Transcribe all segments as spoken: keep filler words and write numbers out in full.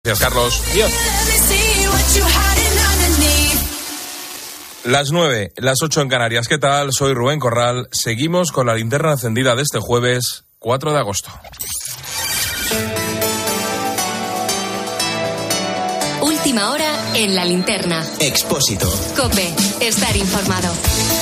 Gracias, Carlos. Dios. Las nueve, las ocho en Canarias. ¿Qué tal? Soy Rubén Corral. Seguimos con la linterna encendida de este jueves cuatro de agosto. Última hora en la linterna. Expósito. COPE. Estar informado.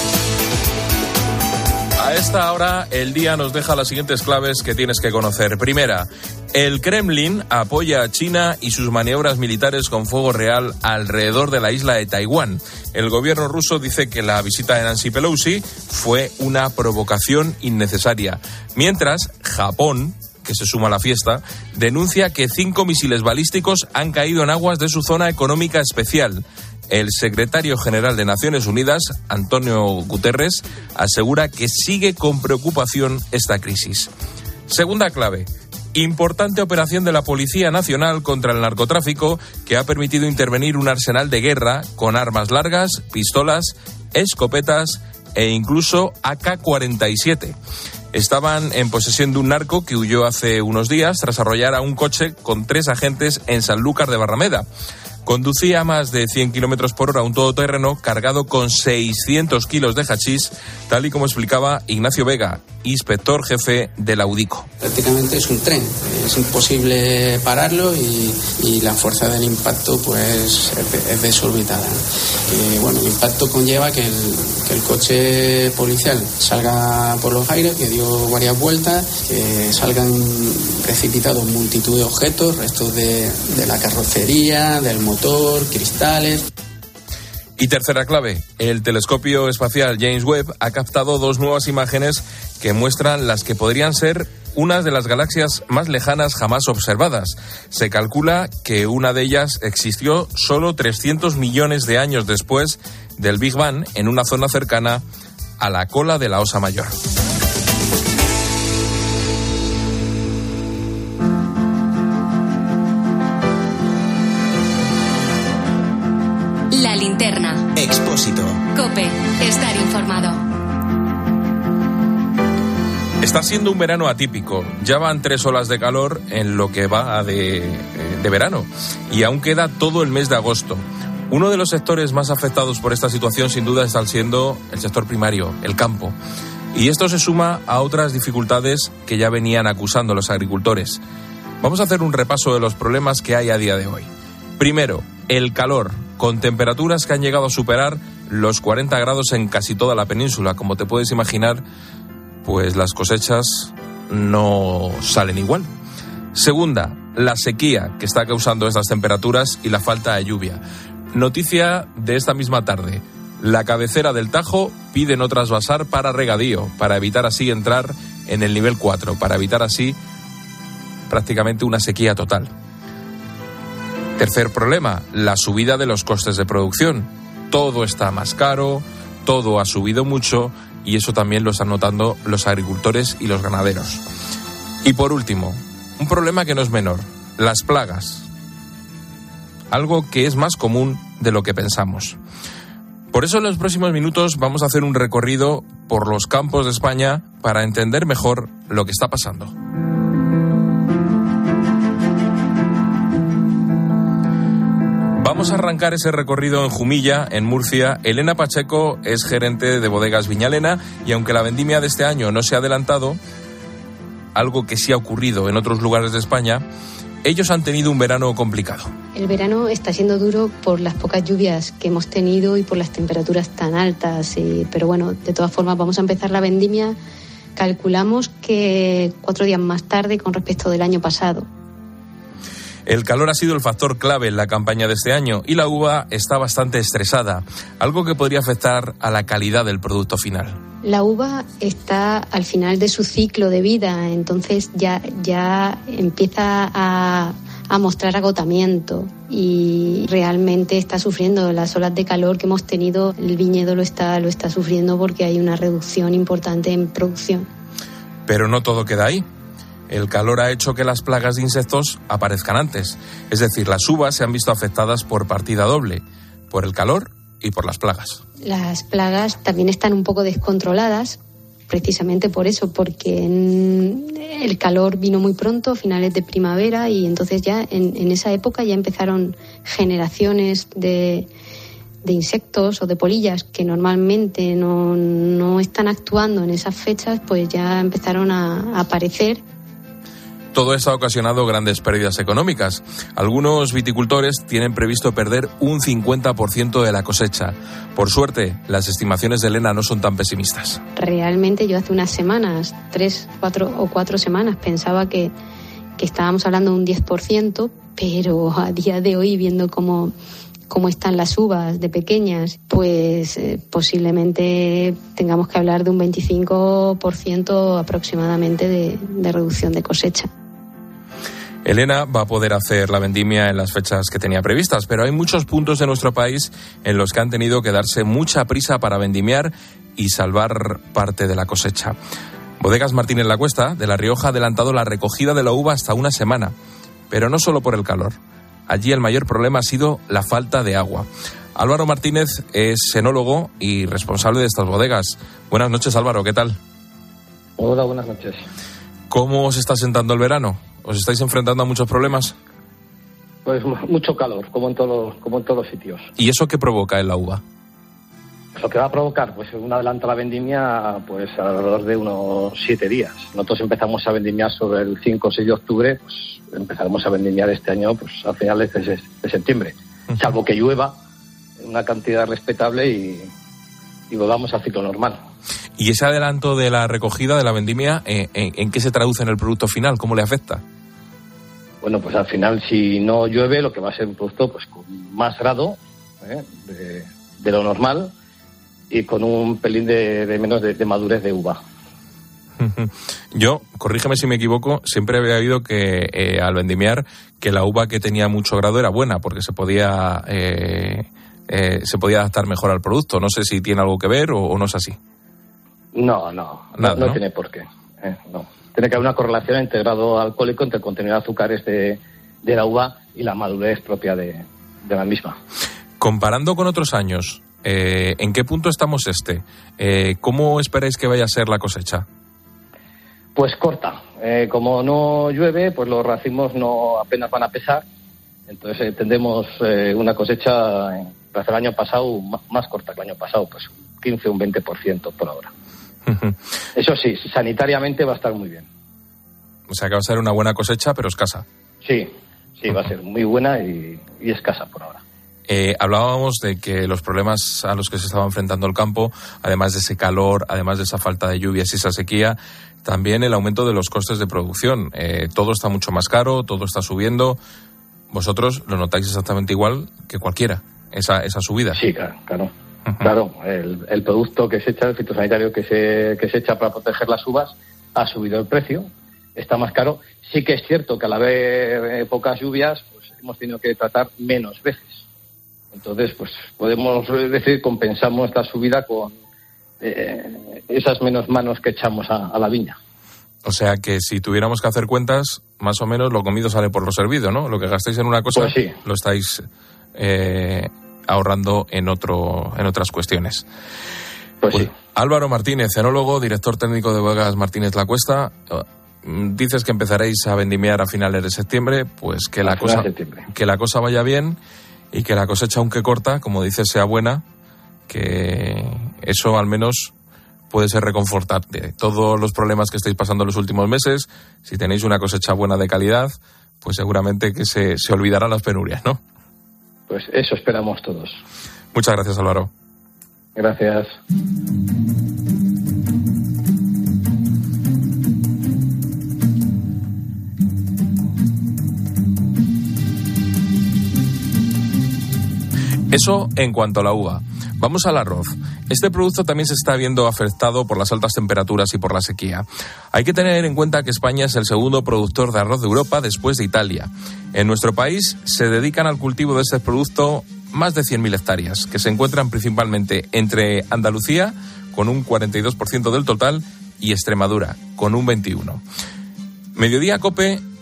A esta hora, el día nos deja las siguientes claves que tienes que conocer. Primera, el Kremlin apoya a China y sus maniobras militares con fuego real alrededor de la isla de Taiwán. El gobierno ruso dice que la visita de Nancy Pelosi fue una provocación innecesaria. Mientras, Japón, que se suma a la fiesta, denuncia que cinco misiles balísticos han caído en aguas de su zona económica especial. El secretario general de Naciones Unidas, Antonio Guterres, asegura que sigue con preocupación esta crisis. Segunda clave. Importante operación de la Policía Nacional contra el narcotráfico que ha permitido intervenir un arsenal de guerra con armas largas, pistolas, escopetas e incluso A K cuarenta y siete. Estaban en posesión de un narco que huyó hace unos días tras arrollar a un coche con tres agentes en Sanlúcar de Barrameda. Conducía a más de cien kilómetros por hora un todoterreno cargado con seiscientos kilos de hachís, tal y como explicaba Ignacio Vega, inspector jefe de la UDICO. Prácticamente es un tren, es imposible pararlo y, y la fuerza del impacto pues es desorbitada. Eh, bueno, el impacto conlleva que el, que el coche policial salga por los aires, que dio varias vueltas, que salgan precipitados multitud de objetos, restos de, de la carrocería, del motor, cristales. Y tercera clave, el telescopio espacial James Webb ha captado dos nuevas imágenes que muestran las que podrían ser unas de las galaxias más lejanas jamás observadas. Se calcula que una de ellas existió solo trescientos millones de años después del Big Bang en una zona cercana a la cola de la Osa Mayor. La linterna. Expósito. COPE. Estar informado. Está siendo un verano atípico. Ya van tres olas de calor en lo que va de, de verano. Y aún queda todo el mes de agosto. Uno de los sectores más afectados por esta situación sin duda está siendo el sector primario, el campo. Y esto se suma a otras dificultades que ya venían acusando los agricultores. Vamos a hacer un repaso de los problemas que hay a día de hoy. Primero, el calor, con temperaturas que han llegado a superar los cuarenta grados en casi toda la península. Como te puedes imaginar, pues las cosechas no salen igual. Segunda, la sequía que está causando estas temperaturas y la falta de lluvia. Noticia de esta misma tarde. La cabecera del Tajo pide no trasvasar para regadío, para evitar así entrar en el nivel cuatro, para evitar así prácticamente una sequía total. Tercer problema, la subida de los costes de producción. Todo está más caro, todo ha subido mucho y eso también lo están notando los agricultores y los ganaderos. Y por último, un problema que no es menor, las plagas. Algo que es más común de lo que pensamos. Por eso en los próximos minutos vamos a hacer un recorrido por los campos de España para entender mejor lo que está pasando. Vamos a arrancar ese recorrido en Jumilla, en Murcia. Elena Pacheco es gerente de Bodegas Viñalena y aunque la vendimia de este año no se ha adelantado, algo que sí ha ocurrido en otros lugares de España, ellos han tenido un verano complicado. El verano está siendo duro por las pocas lluvias que hemos tenido y por las temperaturas tan altas. Y, pero bueno, de todas formas vamos a empezar la vendimia, calculamos que cuatro días más tarde con respecto del año pasado. El calor ha sido el factor clave en la campaña de este año y la uva está bastante estresada, algo que podría afectar a la calidad del producto final. La uva está al final de su ciclo de vida, entonces ya, ya empieza a, a mostrar agotamiento y realmente está sufriendo las olas de calor que hemos tenido. El viñedo lo está, lo está sufriendo porque hay una reducción importante en producción. Pero no todo queda ahí. El calor ha hecho que las plagas de insectos aparezcan antes. Es decir, las uvas se han visto afectadas por partida doble, por el calor y por las plagas. Las plagas también están un poco descontroladas precisamente por eso, porque el calor vino muy pronto, finales de primavera, y entonces ya en, en esa época ya empezaron generaciones de, de insectos o de polillas que normalmente no, no están actuando en esas fechas, pues ya empezaron a, a aparecer. Todo esto ha ocasionado grandes pérdidas económicas. Algunos viticultores tienen previsto perder un cincuenta por ciento de la cosecha. Por suerte, las estimaciones de Elena no son tan pesimistas. Realmente yo hace unas semanas, tres, cuatro o cuatro semanas, pensaba que, que estábamos hablando de un diez por ciento, pero a día de hoy, viendo cómo, cómo están las uvas de pequeñas, pues eh, posiblemente tengamos que hablar de un veinticinco por ciento aproximadamente de, de reducción de cosecha. Elena va a poder hacer la vendimia en las fechas que tenía previstas, pero hay muchos puntos de nuestro país en los que han tenido que darse mucha prisa para vendimiar y salvar parte de la cosecha. Bodegas Martínez La Cuesta, de La Rioja, ha adelantado la recogida de la uva hasta una semana, pero no solo por el calor. Allí el mayor problema ha sido la falta de agua. Álvaro Martínez es enólogo y responsable de estas bodegas. Buenas noches, Álvaro, ¿qué tal? Hola, buenas noches. ¿Cómo os está sentando el verano? ¿Os estáis enfrentando a muchos problemas? Pues mucho calor, como en todos, como en todos los sitios. ¿Y eso qué provoca en la uva? Lo que va a provocar, pues un adelanto a la vendimia, pues alrededor de unos siete días. Nosotros empezamos a vendimiar sobre el cinco o seis de octubre, pues empezaremos a vendimiar este año pues a finales de, de septiembre. Uh-huh. Salvo que llueva en una cantidad respetable y, y volvamos al ciclo normal. ¿Y ese adelanto de la recogida de la vendimia, eh, en, en qué se traduce en el producto final? ¿Cómo le afecta? Bueno, pues al final, si no llueve, lo que va a ser un producto pues con más grado ¿eh? de, de lo normal y con un pelín de, de menos de, de madurez de uva. Yo, corrígeme si me equivoco, siempre había oído que eh, al vendimiar que la uva que tenía mucho grado era buena porque se podía eh, eh, se podía adaptar mejor al producto. No sé si tiene algo que ver o, o no es así. No, no, Nada, no, no ¿no? tiene por qué. Eh, no. Tiene que haber una correlación entre el grado alcohólico entre el contenido de azúcares de, de la uva y la madurez propia de, de la misma. Comparando con otros años, eh, ¿en qué punto estamos este? Eh, ¿Cómo esperáis que vaya a ser la cosecha? Pues corta. Eh, como no llueve, pues los racimos no apenas van a pesar. Entonces eh, tendremos eh, una cosecha eh, tras el año pasado más, más corta que el año pasado, pues un quince o un veinte por ciento por ahora. Eso sí, sanitariamente va a estar muy bien. O sea que va a ser una buena cosecha, pero escasa. Sí, sí, va a ser muy buena y, y escasa por ahora. Eh, hablábamos de que los problemas a los que se estaba enfrentando el campo, además de ese calor, además de esa falta de lluvias y esa sequía, también el aumento de los costes de producción. Eh, todo está mucho más caro, todo está subiendo. Vosotros lo notáis exactamente igual que cualquiera, esa, esa subida. Sí, claro, claro. Uh-huh. Claro, el, el producto que se echa, el fitosanitario que se, que se echa para proteger las uvas, ha subido el precio, está más caro. Sí que es cierto que al haber pocas lluvias, pues hemos tenido que tratar menos veces. Entonces, pues podemos decir, compensamos esta subida con eh, esas menos manos que echamos a, a la viña. O sea que si tuviéramos que hacer cuentas, más o menos lo comido sale por lo servido, ¿no? Lo que gastáis en una cosa, pues sí, lo estáis eh, ahorrando en otro, en otras cuestiones. Pues, pues sí. Álvaro Martínez, enólogo, director técnico de Bodegas Martínez La Cuesta. Dices que empezaréis a vendimiar a finales de septiembre, pues que la cosa, que la cosa vaya bien y que la cosecha, aunque corta, como dices, sea buena, que eso al menos puede ser reconfortante. Todos los problemas que estáis pasando los últimos meses, si tenéis una cosecha buena de calidad, pues seguramente que se, se olvidarán las penurias, ¿no? Pues eso esperamos todos. Muchas gracias, Álvaro. Gracias. Eso en cuanto a la uva. Vamos al arroz. Este producto también se está viendo afectado por las altas temperaturas y por la sequía. Hay que tener en cuenta que España es el segundo productor de arroz de Europa después de Italia. En nuestro país se dedican al cultivo de este producto más de cien mil hectáreas, que se encuentran principalmente entre Andalucía, con un cuarenta y dos por ciento del total, y Extremadura, con un veintiuno por ciento. Mediodía COPE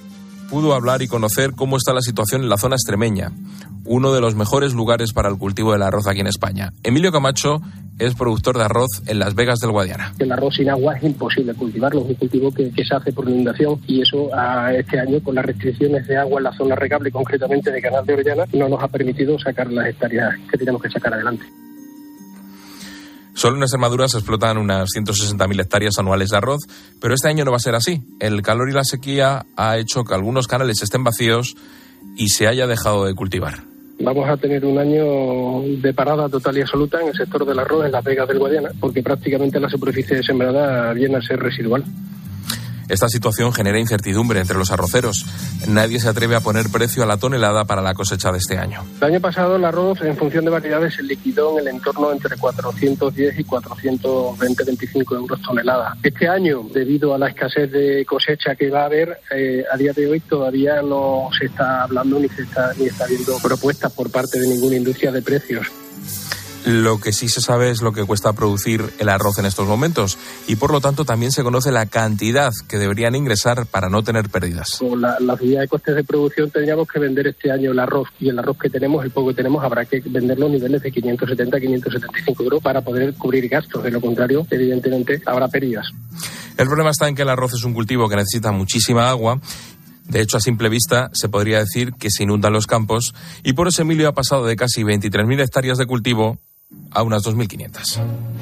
pudo hablar y conocer cómo está la situación en la zona extremeña, uno de los mejores lugares para el cultivo del arroz aquí en España. Emilio Camacho es productor de arroz en Las Vegas del Guadiana. El arroz sin agua es imposible cultivarlo, es un cultivo que, que se hace por inundación, y eso a este año, con las restricciones de agua en la zona regable, concretamente de Canal de Orellana, no nos ha permitido sacar las hectáreas que tenemos que sacar adelante. Solo en Extremadura se explotan unas ciento sesenta mil hectáreas anuales de arroz, pero este año no va a ser así. El calor y la sequía ha hecho que algunos canales estén vacíos y se haya dejado de cultivar. Vamos a tener un año de parada total y absoluta en el sector del arroz en Las Vegas del Guadiana, porque prácticamente la superficie sembrada viene a ser residual. Esta situación genera incertidumbre entre los arroceros. Nadie se atreve a poner precio a la tonelada para la cosecha de este año. El año pasado el arroz, en función de variedades, se liquidó en el entorno entre cuatrocientos diez y cuatrocientos veinte a veinticinco euros tonelada. Este año, debido a la escasez de cosecha que va a haber, eh, a día de hoy todavía no se está hablando ni se está ni está viendo propuestas por parte de ninguna industria de precios. Lo que sí se sabe es lo que cuesta producir el arroz en estos momentos, y por lo tanto también se conoce la cantidad que deberían ingresar para no tener pérdidas. Con la, la subida de costes de producción tendríamos que vender este año el arroz, y el arroz que tenemos, el poco que tenemos, habrá que venderlo a niveles de quinientos setenta a quinientos setenta y cinco euros para poder cubrir gastos. De lo contrario, evidentemente, habrá pérdidas. El problema está en que el arroz es un cultivo que necesita muchísima agua. De hecho, a simple vista, se podría decir que se inundan los campos, y por eso Emilio ha pasado de casi veintitrés mil hectáreas de cultivo a unas dos mil quinientas.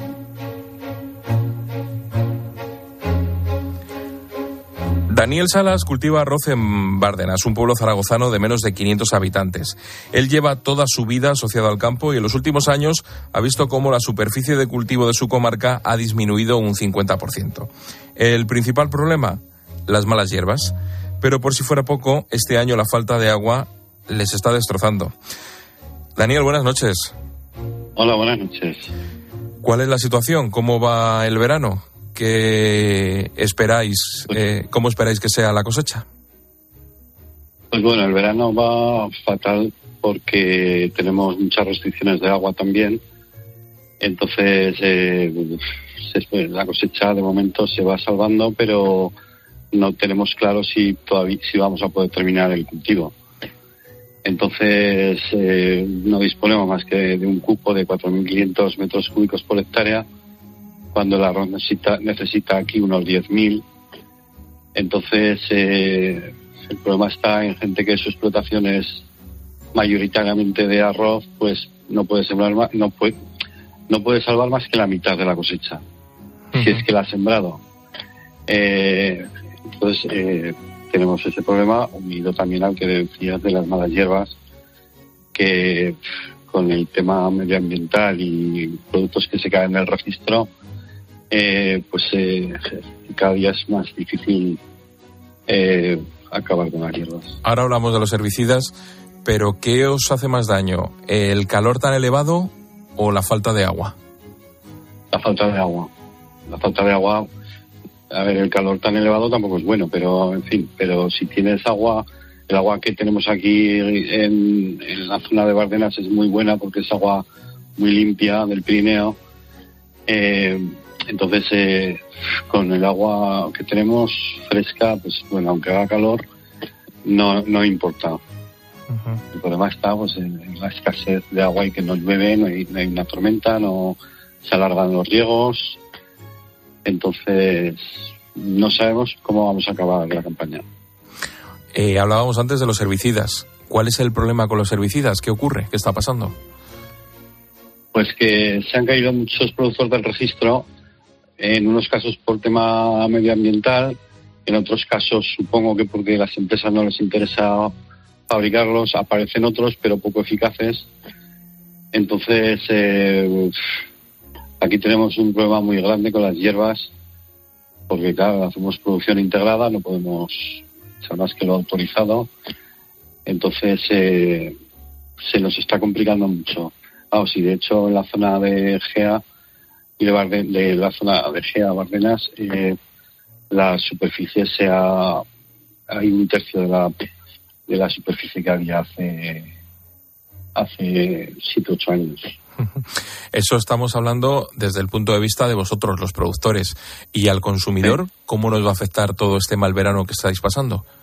Daniel Salas cultiva arroz en Bárdenas, un pueblo zaragozano de menos de quinientos habitantes. Él lleva toda su vida asociado al campo y en los últimos años ha visto cómo la superficie de cultivo de su comarca ha disminuido un cincuenta por ciento. El principal problema, las malas hierbas. Pero por si fuera poco, este año la falta de agua les está destrozando. Daniel, buenas noches. Hola, buenas noches. ¿Cuál es la situación? ¿Cómo va el verano? ¿Qué esperáis? Eh, ¿Cómo esperáis que sea la cosecha? Pues bueno, el verano va fatal porque tenemos muchas restricciones de agua también. Entonces, eh, la cosecha de momento se va salvando, pero no tenemos claro si todavía si vamos a poder terminar el cultivo. Entonces, eh, no disponemos más que de un cupo de cuatro mil quinientos metros cúbicos por hectárea, cuando el arroz necesita, necesita aquí unos diez mil. Entonces, eh, el problema está en gente que su explotación es mayoritariamente de arroz, pues no puede sembrar más, no puede, no puede salvar más que la mitad de la cosecha, uh-huh. si es que la ha sembrado. Eh, entonces, eh, tenemos ese problema, unido también al que decías de las malas hierbas, que con el tema medioambiental y productos que se caen en el registro, eh, pues eh, cada día es más difícil eh, acabar con las hierbas. Ahora hablamos de los herbicidas, pero ¿qué os hace más daño? ¿El calor tan elevado o la falta de agua? La falta de agua. La falta de agua... A ver, el calor tan elevado tampoco es bueno, pero en fin, pero si tienes agua, el agua que tenemos aquí en, en la zona de Bárdenas es muy buena porque es agua muy limpia del Pirineo. Eh, entonces, eh, con el agua que tenemos fresca, pues bueno, aunque haga calor, no, no importa. Uh-huh. El problema está pues en, en la escasez de agua y que no llueve, no hay, no hay una tormenta, no se alargan los riegos. Entonces, no sabemos cómo vamos a acabar la campaña. Eh, hablábamos antes de los herbicidas. ¿Cuál es el problema con los herbicidas? ¿Qué ocurre? ¿Qué está pasando? Pues que se han caído muchos productos del registro, en unos casos por tema medioambiental, en otros casos supongo que porque a las empresas no les interesa fabricarlos, aparecen otros pero poco eficaces. Entonces, eh, aquí tenemos un problema muy grande con las hierbas, porque claro, hacemos producción integrada, no podemos echar más que lo autorizado, entonces eh, se nos está complicando mucho. Ah, sí, de hecho en la zona de Gea y de, Barde, de la zona de Gea Bárdenas, eh, la superficie se ha, hay un tercio de la de la superficie que había hace hace siete ocho años. Eso estamos hablando desde el punto de vista de vosotros, los productores. ¿Y al consumidor, cómo nos va a afectar todo este mal verano que estáis pasando?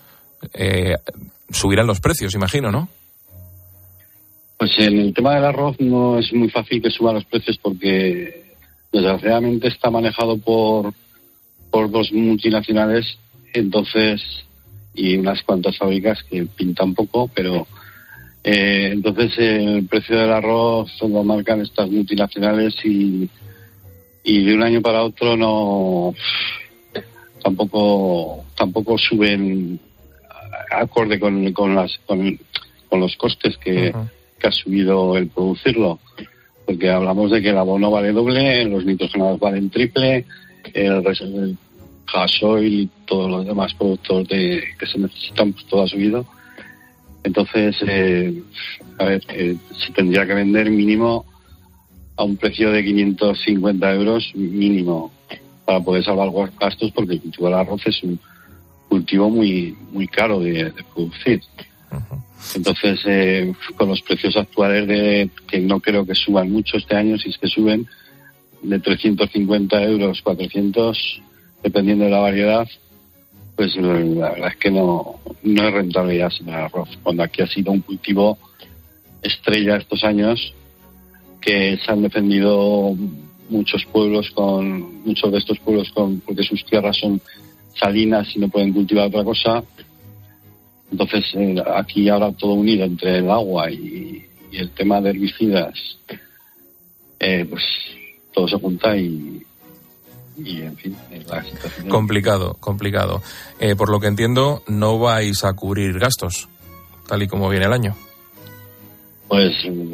eh, subirán los precios, imagino, ¿no? Pues en el tema del arroz no es muy fácil que suban los precios porque desgraciadamente está manejado por, por dos multinacionales, entonces, y unas cuantas fábricas que pintan poco, pero eh, entonces el precio del arroz lo marcan estas multinacionales y, y de un año para otro no tampoco tampoco suben acorde con, con las con, con los costes que, uh-huh. que ha subido el producirlo, porque hablamos de que el abono vale doble, los nitrogenados valen triple, el, el gasoil y todos los demás productos de, que se necesitan, pues todo ha subido. Entonces, eh, a ver, eh, se tendría que vender mínimo a un precio de quinientos cincuenta euros mínimo para poder salvar los gastos, porque el cultivo del arroz es un cultivo muy muy caro de, de producir. Uh-huh. Entonces, eh, con los precios actuales, de que no creo que suban mucho este año, si es que suben, de trescientos cincuenta euros, cuatrocientos, dependiendo de la variedad, pues la verdad es que no, no es rentable ya sin el arroz. Cuando aquí ha sido un cultivo estrella estos años, que se han defendido muchos pueblos con, muchos de estos pueblos con, porque sus tierras son salinas y no pueden cultivar otra cosa. Entonces, eh, aquí ahora todo unido entre el agua y, y el tema de herbicidas, eh, pues todo se junta y, y en fin, la situación. Complicado, complicado. Eh, por lo que entiendo, no vais a cubrir gastos, tal y como viene el año. Pues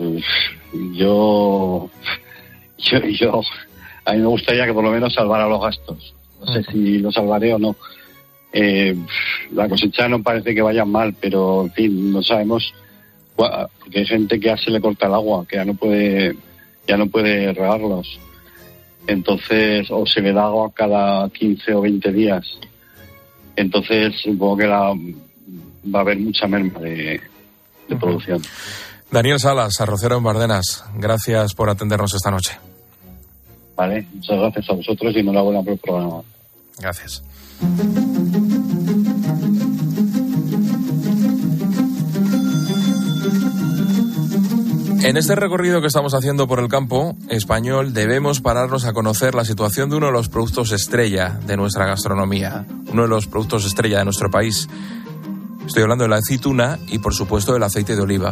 yo, yo, yo, a mí me gustaría que por lo menos salvara los gastos. No sé uh-huh. si lo salvaré o no. Eh, la cosecha no parece que vaya mal, pero en fin, no sabemos, porque hay gente que ya se le corta el agua, que ya no puede ya no puede regarlos, entonces, o se le da agua cada quince o veinte días, entonces supongo que la, va a haber mucha merma de, de uh-huh. producción. Daniel Salas, arrocero en Bardenas, gracias por atendernos esta noche. Vale, muchas gracias a vosotros y enhorabuena por el programa. Gracias. En este recorrido que estamos haciendo por el campo español debemos pararnos a conocer la situación de uno de los productos estrella de nuestra gastronomía, uno de los productos estrella de nuestro país. Estoy hablando de la aceituna y, por supuesto, del aceite de oliva.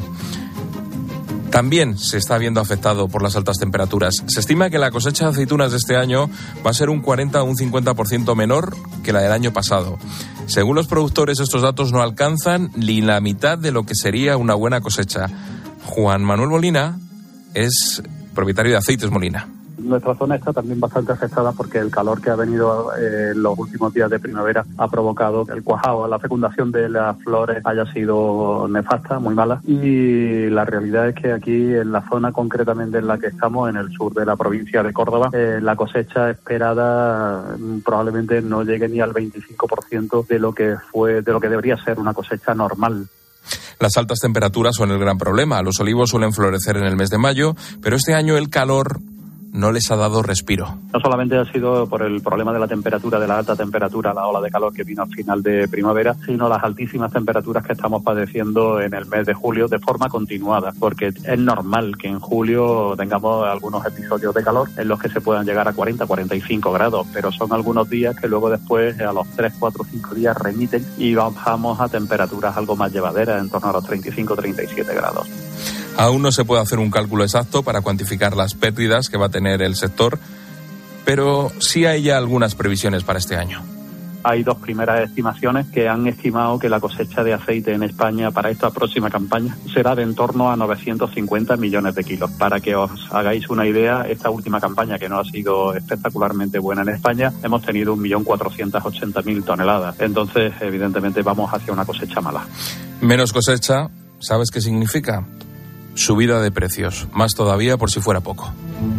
También se está viendo afectado por las altas temperaturas. Se estima que la cosecha de aceitunas de este año va a ser un cuarenta o un cincuenta por ciento menor que la del año pasado. Según los productores, estos datos no alcanzan ni la mitad de lo que sería una buena cosecha. Juan Manuel Molina es propietario de Aceites Molina. Nuestra zona está también bastante afectada porque el calor que ha venido eh, en los últimos días de primavera ha provocado que el cuajado, la fecundación de las flores haya sido nefasta, muy mala. Y la realidad es que aquí, en la zona concretamente en la que estamos, en el sur de la provincia de Córdoba, eh, la cosecha esperada probablemente no llegue ni al veinticinco por ciento de lo que fue, de lo que debería ser una cosecha normal. Las altas temperaturas son el gran problema. Los olivos suelen florecer en el mes de mayo, pero este año el calor no les ha dado respiro. No solamente ha sido por el problema de la temperatura, de la alta temperatura, la ola de calor que vino al final de primavera, sino las altísimas temperaturas que estamos padeciendo en el mes de julio de forma continuada, porque es normal que en julio tengamos algunos episodios de calor en los que se puedan llegar a cuarenta, cuarenta y cinco grados, pero son algunos días que luego después a los tres, cuatro, cinco días remiten y bajamos a temperaturas algo más llevaderas, en torno a los treinta y cinco, treinta y siete grados. Aún no se puede hacer un cálculo exacto para cuantificar las pérdidas que va a tener el sector, pero sí hay ya algunas previsiones para este año. Hay dos primeras estimaciones que han estimado que la cosecha de aceite en España para esta próxima campaña será de en torno a novecientos cincuenta millones de kilos. Para que os hagáis una idea, esta última campaña, que no ha sido espectacularmente buena en España, hemos tenido un millón cuatrocientos ochenta mil toneladas. Entonces, evidentemente, vamos hacia una cosecha mala. Menos cosecha, ¿sabes qué significa? Subida de precios, más todavía por si fuera poco.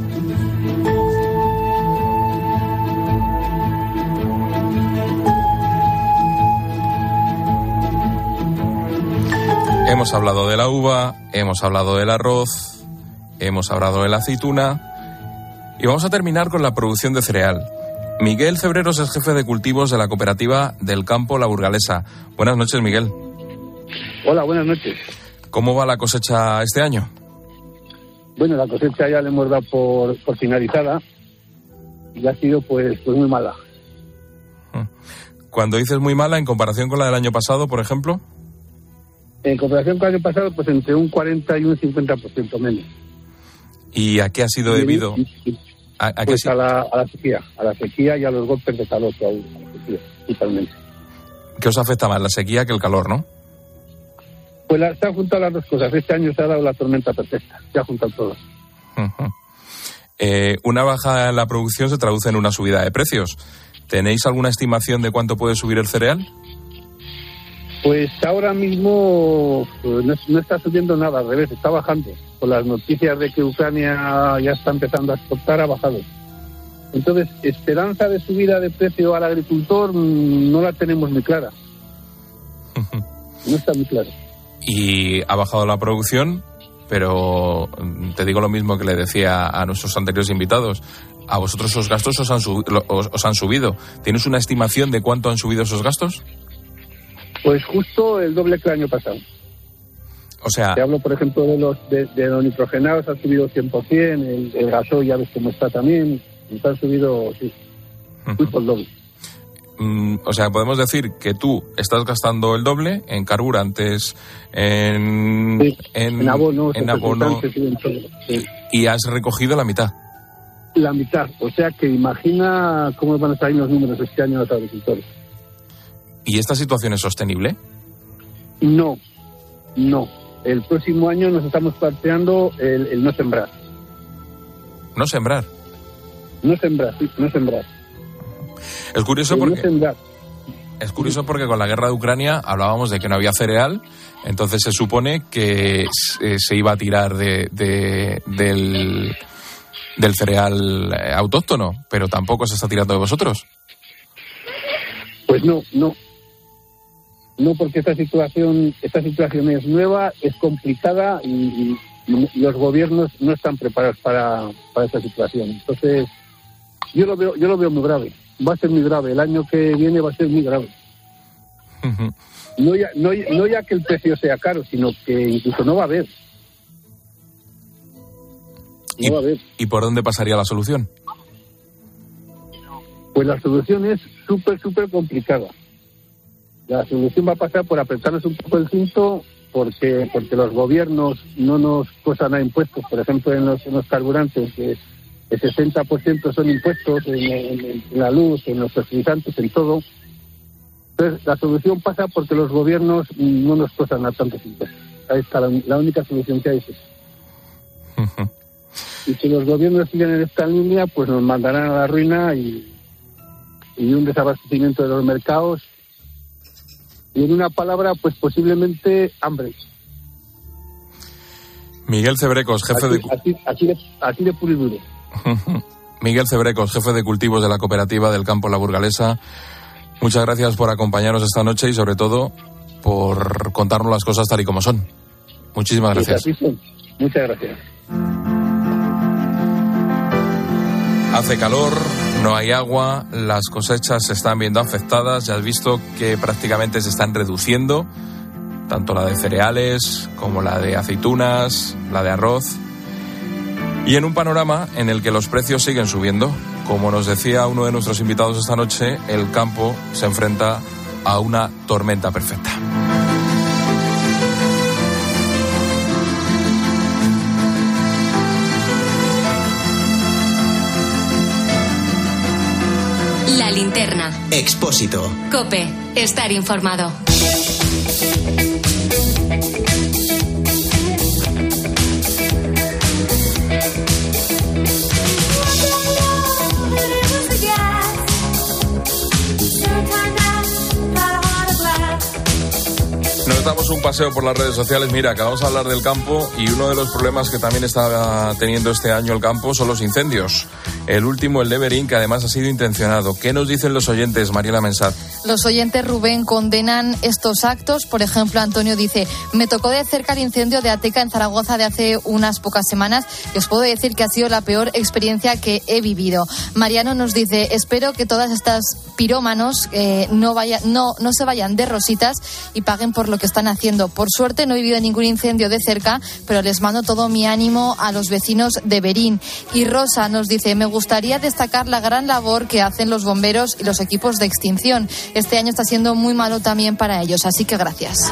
Hemos hablado de la uva, hemos hablado del arroz, hemos hablado de la aceituna y vamos a terminar con la producción de cereal. Miguel Cebreros es jefe de cultivos de la cooperativa del campo La Burgalesa. Buenas noches, Miguel. Hola, buenas noches. ¿Cómo va la cosecha este año? Bueno, la cosecha ya la hemos dado por, por finalizada y ha sido pues, pues muy mala. Cuando dices muy mala, ¿en comparación con la del año pasado, por ejemplo? En comparación con el año pasado, pues entre un cuarenta y un cincuenta por ciento menos. ¿Y a qué ha sido debido? Y, y, ¿A, a, pues qué a, la, a la sequía, a la sequía y a los golpes de calor, a la sequía, totalmente. ¿Qué os afecta más, la sequía que el calor, no? Pues la, se han juntado las dos cosas. Este año se ha dado la tormenta perfecta, se ha juntado todo. Uh-huh. Eh, una baja en la producción se traduce en una subida de precios. ¿Tenéis alguna estimación de cuánto puede subir el cereal? Pues ahora mismo pues, no, no está subiendo nada, al revés, está bajando. Con las noticias de que Ucrania ya está empezando a exportar, ha bajado. Entonces, esperanza de subida de precio al agricultor no la tenemos muy clara. No está muy clara. Y ha bajado la producción, pero te digo lo mismo que le decía a nuestros anteriores invitados. A vosotros esos gastos os han, sub, os, os han subido. ¿Tienes una estimación de cuánto han subido esos gastos? Pues justo el doble que el año pasado. O sea... Te hablo, por ejemplo, de los de, de los nitrogenados, ha subido cien por ciento, el, el gasoil ya ves cómo está también, han subido, sí, uh-huh. por el doble. Mm, o sea, podemos decir que tú estás gastando el doble en carburantes, en... Sí, en, en abonos, en abono, en todo, sí. Y has recogido la mitad. La mitad, o sea que imagina cómo van a salir los números este año a los agricultores. ¿Y esta situación es sostenible? No, no. El próximo año nos estamos planteando el, el no sembrar. ¿No sembrar? No sembrar, sí, no sembrar. Es curioso el porque... No sembrar. Es curioso porque con la guerra de Ucrania hablábamos de que no había cereal, entonces se supone que se iba a tirar de, de, del, del cereal autóctono, pero tampoco se está tirando de vosotros. Pues no, no. No, porque esta situación esta situación es nueva, es complicada y, y los gobiernos no están preparados para, para esta situación. Entonces, yo lo veo yo lo veo muy grave. Va a ser muy grave. El año que viene va a ser muy grave. Uh-huh. No ya, no, no ya que el precio sea caro, sino que incluso no va a haber. No ¿Y, va a haber. ¿Y por dónde pasaría la solución? Pues la solución es súper, súper complicada. La solución va a pasar por apretarnos un poco el cinto, porque porque los gobiernos no nos posan a impuestos, por ejemplo, en los, en los carburantes, que el sesenta por ciento son impuestos en, en, en la luz, en los fertilizantes, en todo. Entonces, la solución pasa porque los gobiernos no nos posan a tantos impuestos. Ahí está, la, la única solución que hay es esa. Uh-huh. Y si los gobiernos siguen en esta línea, pues nos mandarán a la ruina y, y un desabastecimiento de los mercados. Y en una palabra, pues posiblemente hambre. Miguel Cebrecos, jefe así, de... Así, así de... Así de puro y duro. Miguel Cebrecos, jefe de cultivos de la cooperativa del campo La Burgalesa. Muchas gracias por acompañarnos esta noche y sobre todo por contarnos las cosas tal y como son. Muchísimas gracias. Sí, así son. Muchas gracias. Hace calor, no hay agua, las cosechas se están viendo afectadas. Ya has visto que prácticamente se están reduciendo, tanto la de cereales como la de aceitunas, la de arroz. Y en un panorama en el que los precios siguen subiendo. Como nos decía uno de nuestros invitados esta noche, el campo se enfrenta a una tormenta perfecta. La linterna. Expósito. COPE. Estar informado. Nos damos un paseo por las redes sociales. Mira, acabamos de hablar del campo y uno de los problemas que también está teniendo este año el campo son los incendios. El último, el de Berín, que además ha sido intencionado. ¿Qué nos dicen los oyentes, Mariela Mensat? Los oyentes, Rubén, condenan estos actos. Por ejemplo, Antonio dice: me tocó de cerca el incendio de Ateca en Zaragoza de hace unas pocas semanas y os puedo decir que ha sido la peor experiencia que he vivido. Mariano nos dice: espero que todas estas pirómanos eh, no, vaya, no, no se vayan de rositas y paguen por lo que están haciendo. Por suerte no he vivido ningún incendio de cerca, pero les mando todo mi ánimo a los vecinos de Berín. Y Rosa nos dice: me gustaría destacar la gran labor que hacen los bomberos y los equipos de extinción. Este año está siendo muy malo también para ellos, así que gracias.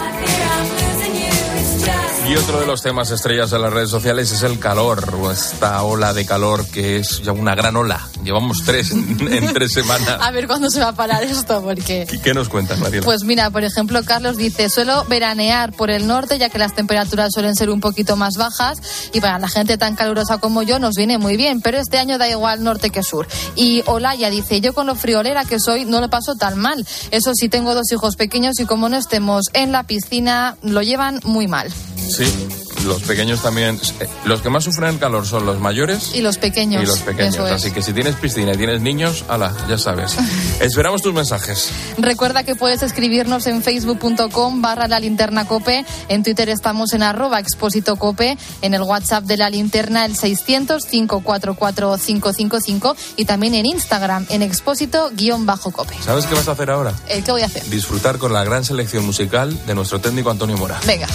Y otro de los temas estrellas de las redes sociales es el calor, o esta ola de calor que es ya una gran ola. Llevamos tres en, en tres semanas. A ver cuándo se va a parar esto, porque... ¿Y qué nos cuentas, Mariela? Pues mira, por ejemplo, Carlos dice: suelo veranear por el norte, ya que las temperaturas suelen ser un poquito más bajas, y para la gente tan calurosa como yo nos viene muy bien, pero este año da igual norte que sur. Y Olaya dice: yo con lo friolera que soy no lo paso tan mal. Eso sí, tengo dos hijos pequeños y como no estemos en la piscina, lo llevan muy mal. Sí, los pequeños también. Los que más sufren el calor son los mayores y los pequeños. Y los pequeños. Eso es. Así que si tienes piscina y tienes niños, ala, ya sabes. Esperamos tus mensajes. Recuerda que puedes escribirnos en facebook.com barra la linterna cope. En Twitter estamos en arroba expósito cope. En el WhatsApp de la linterna el seiscientos, cinco cuatro cuatro, cinco cinco cinco. Y también en Instagram en expósito guión bajo cope. ¿Sabes qué vas a hacer ahora? ¿Eh, ¿Qué voy a hacer? Disfrutar con la gran selección musical de nuestro técnico Antonio Mora. Venga.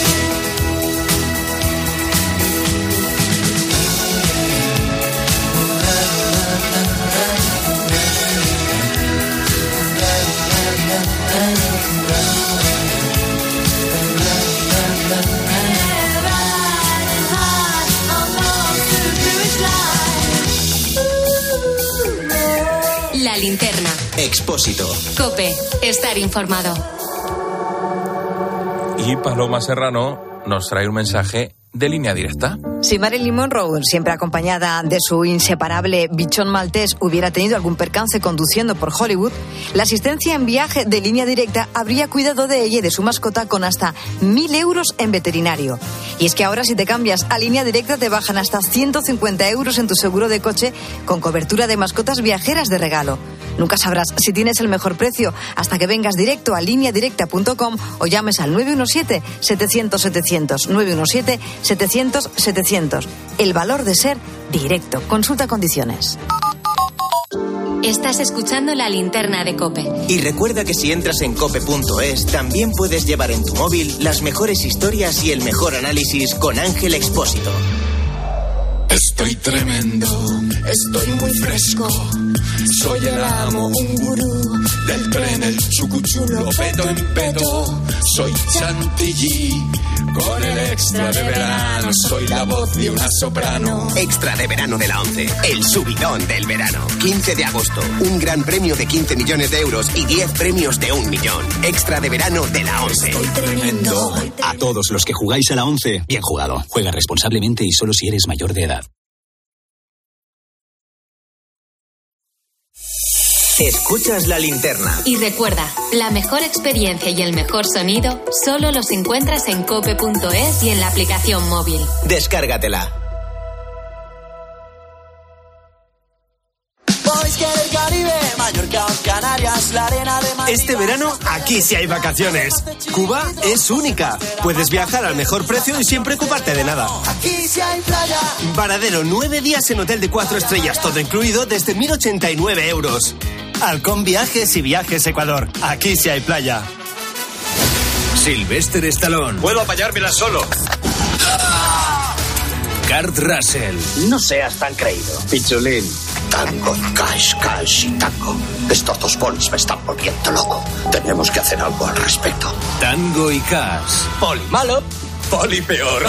La linterna. Expósito. COPE. Estar informado. Y Paloma Serrano nos trae un mensaje de Línea Directa. Si Marilyn Monroe, siempre acompañada de su inseparable bichón maltés, hubiera tenido algún percance conduciendo por Hollywood, la asistencia en viaje de Línea Directa habría cuidado de ella y de su mascota con hasta mil euros en veterinario. Y es que ahora, si te cambias a Línea Directa, te bajan hasta ciento cincuenta euros en tu seguro de coche con cobertura de mascotas viajeras de regalo. Nunca sabrás si tienes el mejor precio hasta que vengas directo a línea directa punto com o llames al nueve uno siete, setecientos, setecientos, nueve uno siete, setecientos, setecientos. El valor de ser directo. Consulta condiciones. Estás escuchando la linterna de COPE. Y recuerda que si entras en cope punto es, también puedes llevar en tu móvil las mejores historias y el mejor análisis con Ángel Expósito. Estoy tremendo, estoy muy fresco. Soy el amo, un gurú del tren, el chucuchulo, peto en peto. Soy Chantilly, con el extra de verano. Soy la voz de una soprano. Extra de verano de la ONCE, el subidón del verano. quince de agosto, un gran premio de quince millones de euros y diez premios de un millón. Extra de verano de la ONCE. Estoy tremendo. A todos los que jugáis a la ONCE, bien jugado. Juega responsablemente y solo si eres mayor de edad. Escuchas la linterna. Y recuerda, la mejor experiencia y el mejor sonido solo los encuentras en cope punto es y en la aplicación móvil. Descárgatela. Este verano, aquí sí hay vacaciones. Cuba es única. Puedes viajar al mejor precio y sin preocuparte de nada. Aquí sí hay playa. Varadero, nueve días en hotel de cuatro estrellas, todo incluido desde mil ochenta y nueve euros. Halcón Viajes y Viajes Ecuador. Aquí sí hay playa. Sylvester Stallone. Puedo apallármela solo. Kurt Russell. No seas tan creído. Pichulín. Tango, cash, cash y tango. Estos dos bolis me están volviendo loco. Tenemos que hacer algo al respecto. Tango y Cash. Poli malo, poli peor.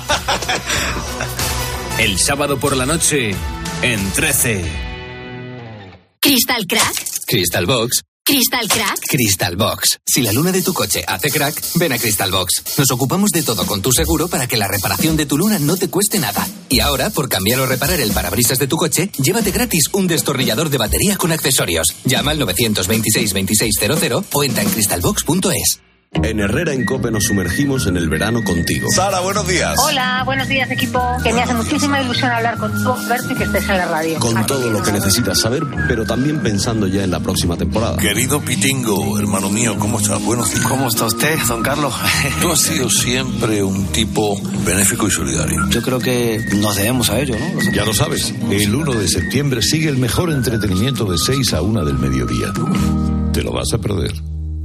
El sábado por la noche, en trece. ¿Crystal Crack? Crystal Box. ¿Crystal Crack? Crystal Box. Si la luna de tu coche hace crack, ven a Crystal Box. Nos ocupamos de todo con tu seguro para que la reparación de tu luna no te cueste nada. Y ahora, por cambiar o reparar el parabrisas de tu coche, llévate gratis un destornillador de batería con accesorios. Llama al nueve dos seis, veintiséis cero cero o entra en crystal box punto es. En Herrera en COPE nos sumergimos en el verano contigo. Sara, buenos días. Hola, buenos días, equipo. Que me hace muchísima ilusión hablar con tú, verte y que estés en la radio. Con Aquí todo lo que necesitas saber, pero también pensando ya en la próxima temporada. Querido Pitingo, hermano mío, ¿cómo estás? Buenos días. ¿Cómo está usted, don Carlos? Tú has sido siempre un tipo benéfico y solidario. Yo creo que nos debemos a ello, ¿no? Ya lo sabes, el uno de septiembre sigue el mejor entretenimiento de seis a una del mediodía. Te lo vas a perder.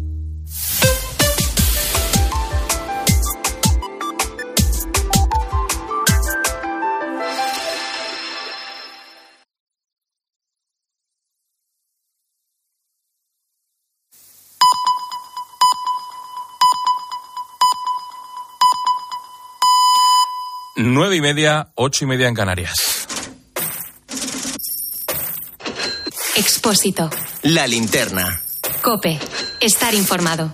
Nueve y media, ocho y media en Canarias. Expósito. La linterna. COPE. Estar informado.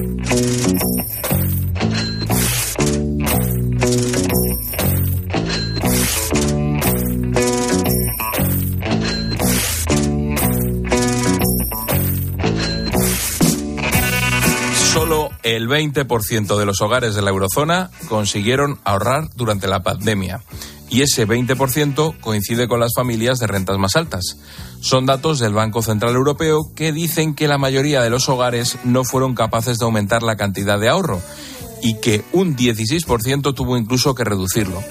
Solo el veinte por ciento de los hogares de la eurozona consiguieron ahorrar durante la pandemia. Y ese veinte por ciento coincide con las familias de rentas más altas. Son datos del Banco Central Europeo que dicen que la mayoría de los hogares no fueron capaces de aumentar la cantidad de ahorro y que un dieciséis por ciento tuvo incluso que reducirlo.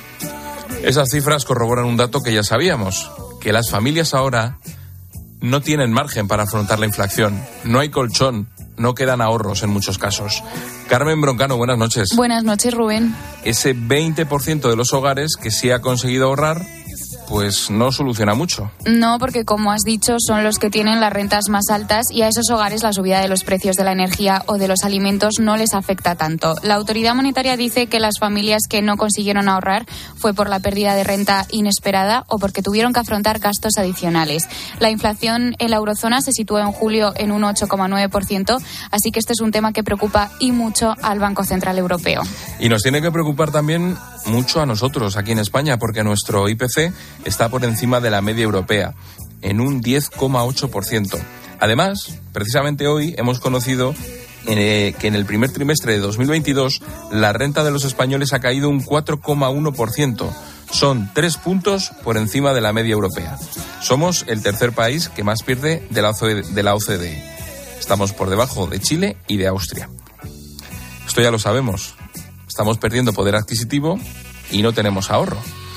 Esas cifras corroboran un dato que ya sabíamos, que las familias ahora no tienen margen para afrontar la inflación, no hay colchón, no quedan ahorros en muchos casos. Carmen Broncano, buenas noches. Buenas noches, Rubén. Ese veinte por ciento de los hogares que sí ha conseguido ahorrar, pues no soluciona mucho. No, porque como has dicho, son los que tienen las rentas más altas y a esos hogares la subida de los precios de la energía o de los alimentos no les afecta tanto. La autoridad monetaria dice que las familias que no consiguieron ahorrar fue por la pérdida de renta inesperada o porque tuvieron que afrontar gastos adicionales. La inflación en la eurozona se situó en julio en un ocho coma nueve por ciento, así que este es un tema que preocupa y mucho al Banco Central Europeo. Y nos tiene que preocupar también mucho a nosotros aquí en España, porque nuestro I P C está por encima de la media europea, en un diez coma ocho por ciento. Además, precisamente hoy hemos conocido eh, que en el primer trimestre de dos mil veintidós la renta de los españoles ha caído un cuatro coma uno por ciento. Son tres puntos por encima de la media europea. Somos el tercer país que más pierde de la O C D E. Estamos por debajo de Chile y de Austria. Esto ya lo sabemos. Estamos perdiendo poder adquisitivo y no tenemos ahorro.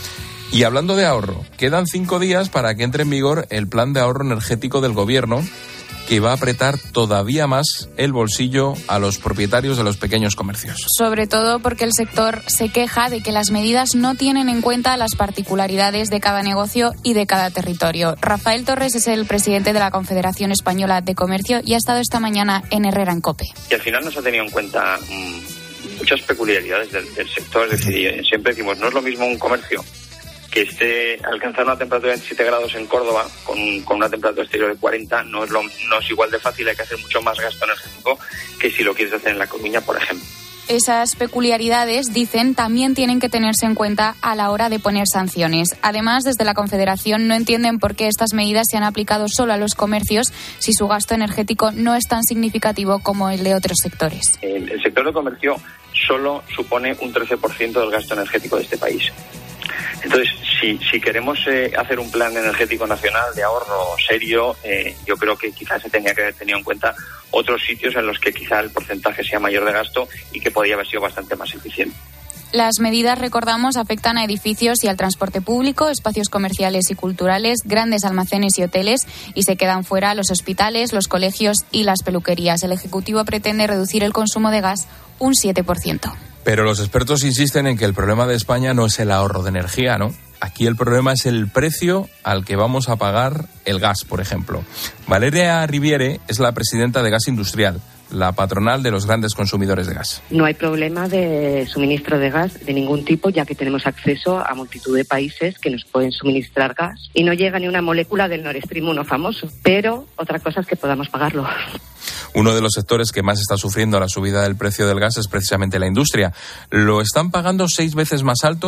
Y hablando de ahorro, quedan cinco días para que entre en vigor el plan de ahorro energético del gobierno, que va a apretar todavía más el bolsillo a los propietarios de los pequeños comercios. Sobre todo porque el sector se queja de que las medidas no tienen en cuenta las particularidades de cada negocio y de cada territorio. Rafael Torres es el presidente de la Confederación Española de Comercio y ha estado esta mañana en Herrera en COPE. Y al final no se ha tenido en cuenta mmm, muchas peculiaridades del, del sector. Es decir, siempre decimos, no es lo mismo un comercio que esté alcanzando una temperatura de veintisiete grados en Córdoba con, con una temperatura exterior de cuarenta, no es, lo, no es igual de fácil, hay que hacer mucho más gasto energético que si lo quieres hacer en La Coruña, por ejemplo. Esas peculiaridades, dicen, también tienen que tenerse en cuenta a la hora de poner sanciones. Además, desde la Confederación no entienden por qué estas medidas se han aplicado solo a los comercios si su gasto energético no es tan significativo como el de otros sectores. El, el sector de comercio solo supone un trece por ciento del gasto energético de este país. Entonces, si, si queremos eh, hacer un plan energético nacional de ahorro serio, eh, yo creo que quizás se tenía que haber tenido en cuenta otros sitios en los que quizá el porcentaje sea mayor de gasto y que podría haber sido bastante más eficiente. Las medidas, recordamos, afectan a edificios y al transporte público, espacios comerciales y culturales, grandes almacenes y hoteles, y se quedan fuera los hospitales, los colegios y las peluquerías. El Ejecutivo pretende reducir el consumo de gas un siete por ciento. Pero los expertos insisten en que el problema de España no es el ahorro de energía, ¿no? Aquí el problema es el precio al que vamos a pagar el gas, por ejemplo. Valeria Riviere es la presidenta de Gas Industrial, la patronal de los grandes consumidores de gas. No hay problema de suministro de gas de ningún tipo, ya que tenemos acceso a multitud de países que nos pueden suministrar gas y no llega ni una molécula del Nord Stream uno famoso. Pero otra cosa es que podamos pagarlo. Uno de los sectores que más está sufriendo la subida del precio del gas es precisamente la industria. Lo están pagando seis veces más alto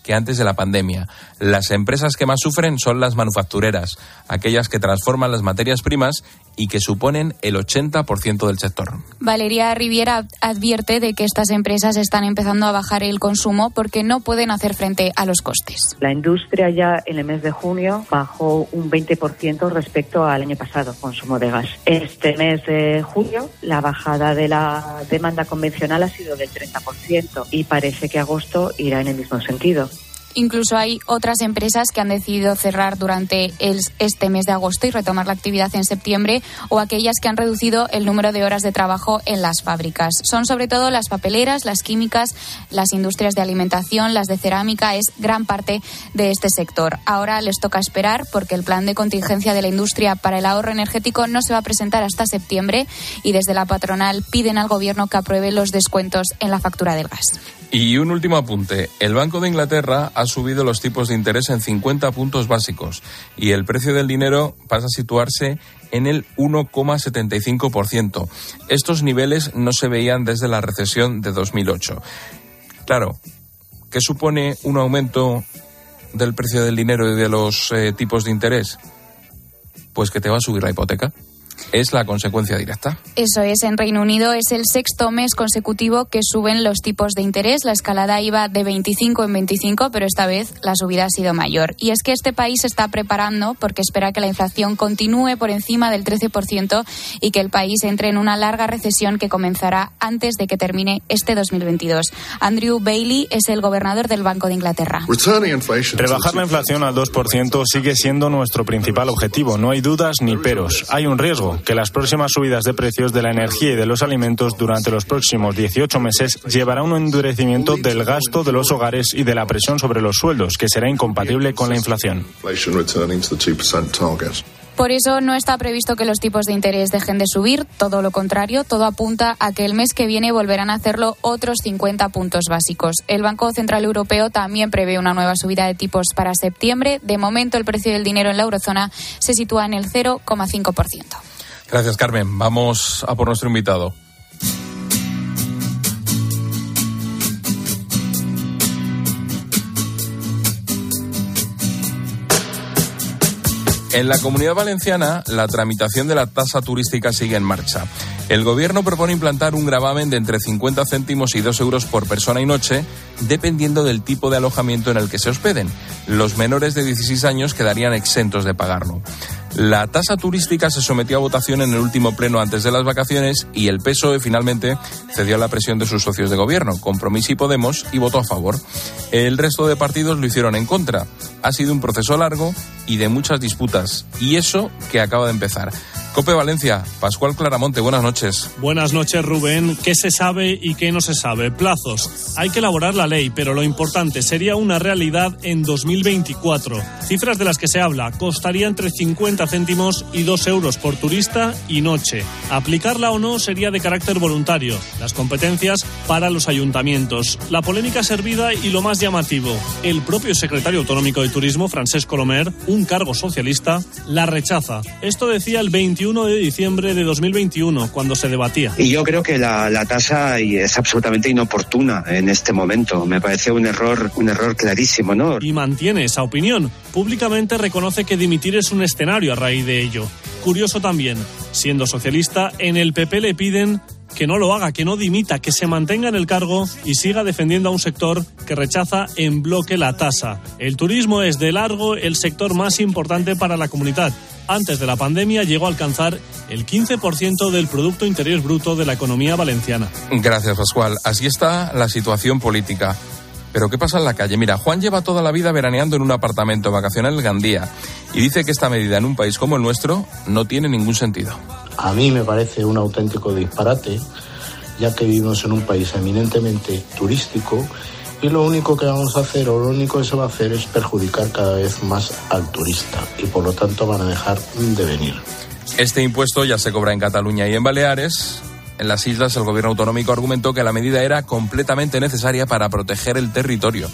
que antes de la pandemia. Las empresas que más sufren son las manufactureras, aquellas que transforman las materias primas y que suponen el ochenta por ciento del sector. Valeria Riviera advierte de que estas empresas están empezando a bajar el consumo porque no pueden hacer frente a los costes. La industria ya en el mes de junio bajó un veinte por ciento respecto al año pasado, consumo de gas. Este mes de julio la bajada de la demanda convencional ha sido del treinta por ciento y parece que agosto irá en el mismo sentido. Incluso hay otras empresas que han decidido cerrar durante el, este mes de agosto y retomar la actividad en septiembre, o aquellas que han reducido el número de horas de trabajo en las fábricas. Son sobre todo las papeleras, las químicas, las industrias de alimentación, las de cerámica, es gran parte de este sector. Ahora les toca esperar porque el plan de contingencia de la industria para el ahorro energético no se va a presentar hasta septiembre y desde la patronal piden al gobierno que apruebe los descuentos en la factura del gas. Y un último apunte. El Banco de Inglaterra ha subido los tipos de interés en cincuenta puntos básicos y el precio del dinero pasa a situarse en el uno coma setenta y cinco por ciento. Estos niveles no se veían desde la recesión de dos mil ocho. Claro, ¿qué supone un aumento del precio del dinero y de los eh, tipos de interés? Pues que te va a subir la hipoteca. Es la consecuencia directa. Eso es, en Reino Unido es el sexto mes consecutivo que suben los tipos de interés. La escalada iba de veinticinco en veinticinco, pero esta vez la subida ha sido mayor. Y es que este país se está preparando porque espera que la inflación continúe por encima del trece por ciento y que el país entre en una larga recesión que comenzará antes de que termine este dos mil veintidós. Andrew Bailey es el gobernador del Banco de Inglaterra. Rebajar la inflación al dos por ciento sigue siendo nuestro principal objetivo. No hay dudas ni peros. Hay un riesgo, que las próximas subidas de precios de la energía y de los alimentos durante los próximos dieciocho meses llevará a un endurecimiento del gasto de los hogares y de la presión sobre los sueldos, que será incompatible con la inflación. Por eso no está previsto que los tipos de interés dejen de subir, todo lo contrario, todo apunta a que el mes que viene volverán a hacerlo otros cincuenta puntos básicos. El Banco Central Europeo también prevé una nueva subida de tipos para septiembre. De momento el precio del dinero en la eurozona se sitúa en el cero coma cinco por ciento. Gracias, Carmen. Vamos a por nuestro invitado. En la Comunidad Valenciana, la tramitación de la tasa turística sigue en marcha. El Gobierno propone implantar un gravamen de entre cincuenta céntimos y dos euros por persona y noche, dependiendo del tipo de alojamiento en el que se hospeden. Los menores de dieciséis años quedarían exentos de pagarlo. La tasa turística se sometió a votación en el último pleno antes de las vacaciones y el P S O E finalmente cedió a la presión de sus socios de gobierno, Compromís y Podemos, y votó a favor. El resto de partidos lo hicieron en contra. Ha sido un proceso largo y de muchas disputas, y eso que acaba de empezar. COPE Valencia, Pascual Claramonte, buenas noches. Buenas noches, Rubén. ¿Qué se sabe y qué no se sabe? Plazos. Hay que elaborar la ley, pero lo importante sería una realidad en dos mil veinticuatro. Cifras de las que se habla. Costaría entre cincuenta céntimos y dos euros por turista y noche. Aplicarla o no sería de carácter voluntario. Las competencias para los ayuntamientos. La polémica servida y lo más llamativo. El propio secretario autonómico de Turismo, Francesc Colomer, un cargo socialista, la rechaza. Esto decía el veintiuno de diciembre de dos mil veintiuno, cuando se debatía. Y yo creo que la, la tasa es absolutamente inoportuna en este momento. Me parece un error, un error clarísimo, ¿no? Y mantiene esa opinión. Públicamente reconoce que dimitir es un escenario a raíz de ello. Curioso también, siendo socialista, en el P P le piden que no lo haga, que no dimita, que se mantenga en el cargo y siga defendiendo a un sector que rechaza en bloque la tasa. El turismo es de largo el sector más importante para la comunidad. Antes de la pandemia llegó a alcanzar el quince por ciento del Producto Interior Bruto de la economía valenciana. Gracias, Pascual. Así está la situación política. Pero ¿qué pasa en la calle? Mira, Juan lleva toda la vida veraneando en un apartamento vacacional en Gandía y dice que esta medida en un país como el nuestro no tiene ningún sentido. A mí me parece un auténtico disparate, ya que vivimos en un país eminentemente turístico y lo único que vamos a hacer o lo único que se va a hacer es perjudicar cada vez más al turista y por lo tanto van a dejar de venir. Este impuesto ya se cobra en Cataluña y en Baleares. En las islas el gobierno autonómico argumentó que la medida era completamente necesaria para proteger el territorio.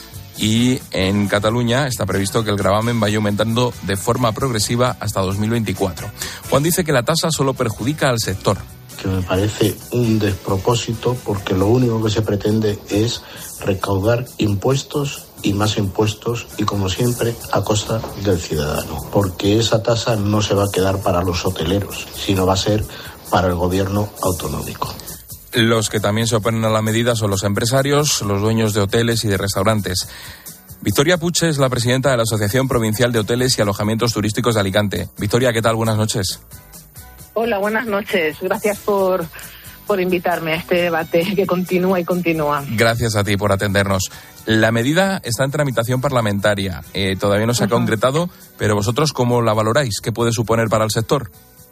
Y en Cataluña está previsto que el gravamen vaya aumentando de forma progresiva hasta dos mil veinticuatro. Juan dice que la tasa solo perjudica al sector. que me parece un despropósito, porque lo único que se pretende es recaudar impuestos y más impuestos, y como siempre a costa del ciudadano, porque esa tasa no se va a quedar para los hoteleros, sino va a ser para el gobierno autonómico. Los que también se oponen a la medida son los empresarios, los dueños de hoteles y de restaurantes. Victoria Puche es la presidenta de la Asociación Provincial de Hoteles y Alojamientos Turísticos de Alicante. Victoria, ¿qué tal? Buenas noches. Hola, buenas noches. Gracias por, por invitarme a este debate que continúa y continúa. Gracias a ti por atendernos. La medida está en tramitación parlamentaria. Eh, todavía no se ha uh-huh. concretado, pero vosotros, ¿cómo la valoráis? ¿Qué puede suponer para el sector?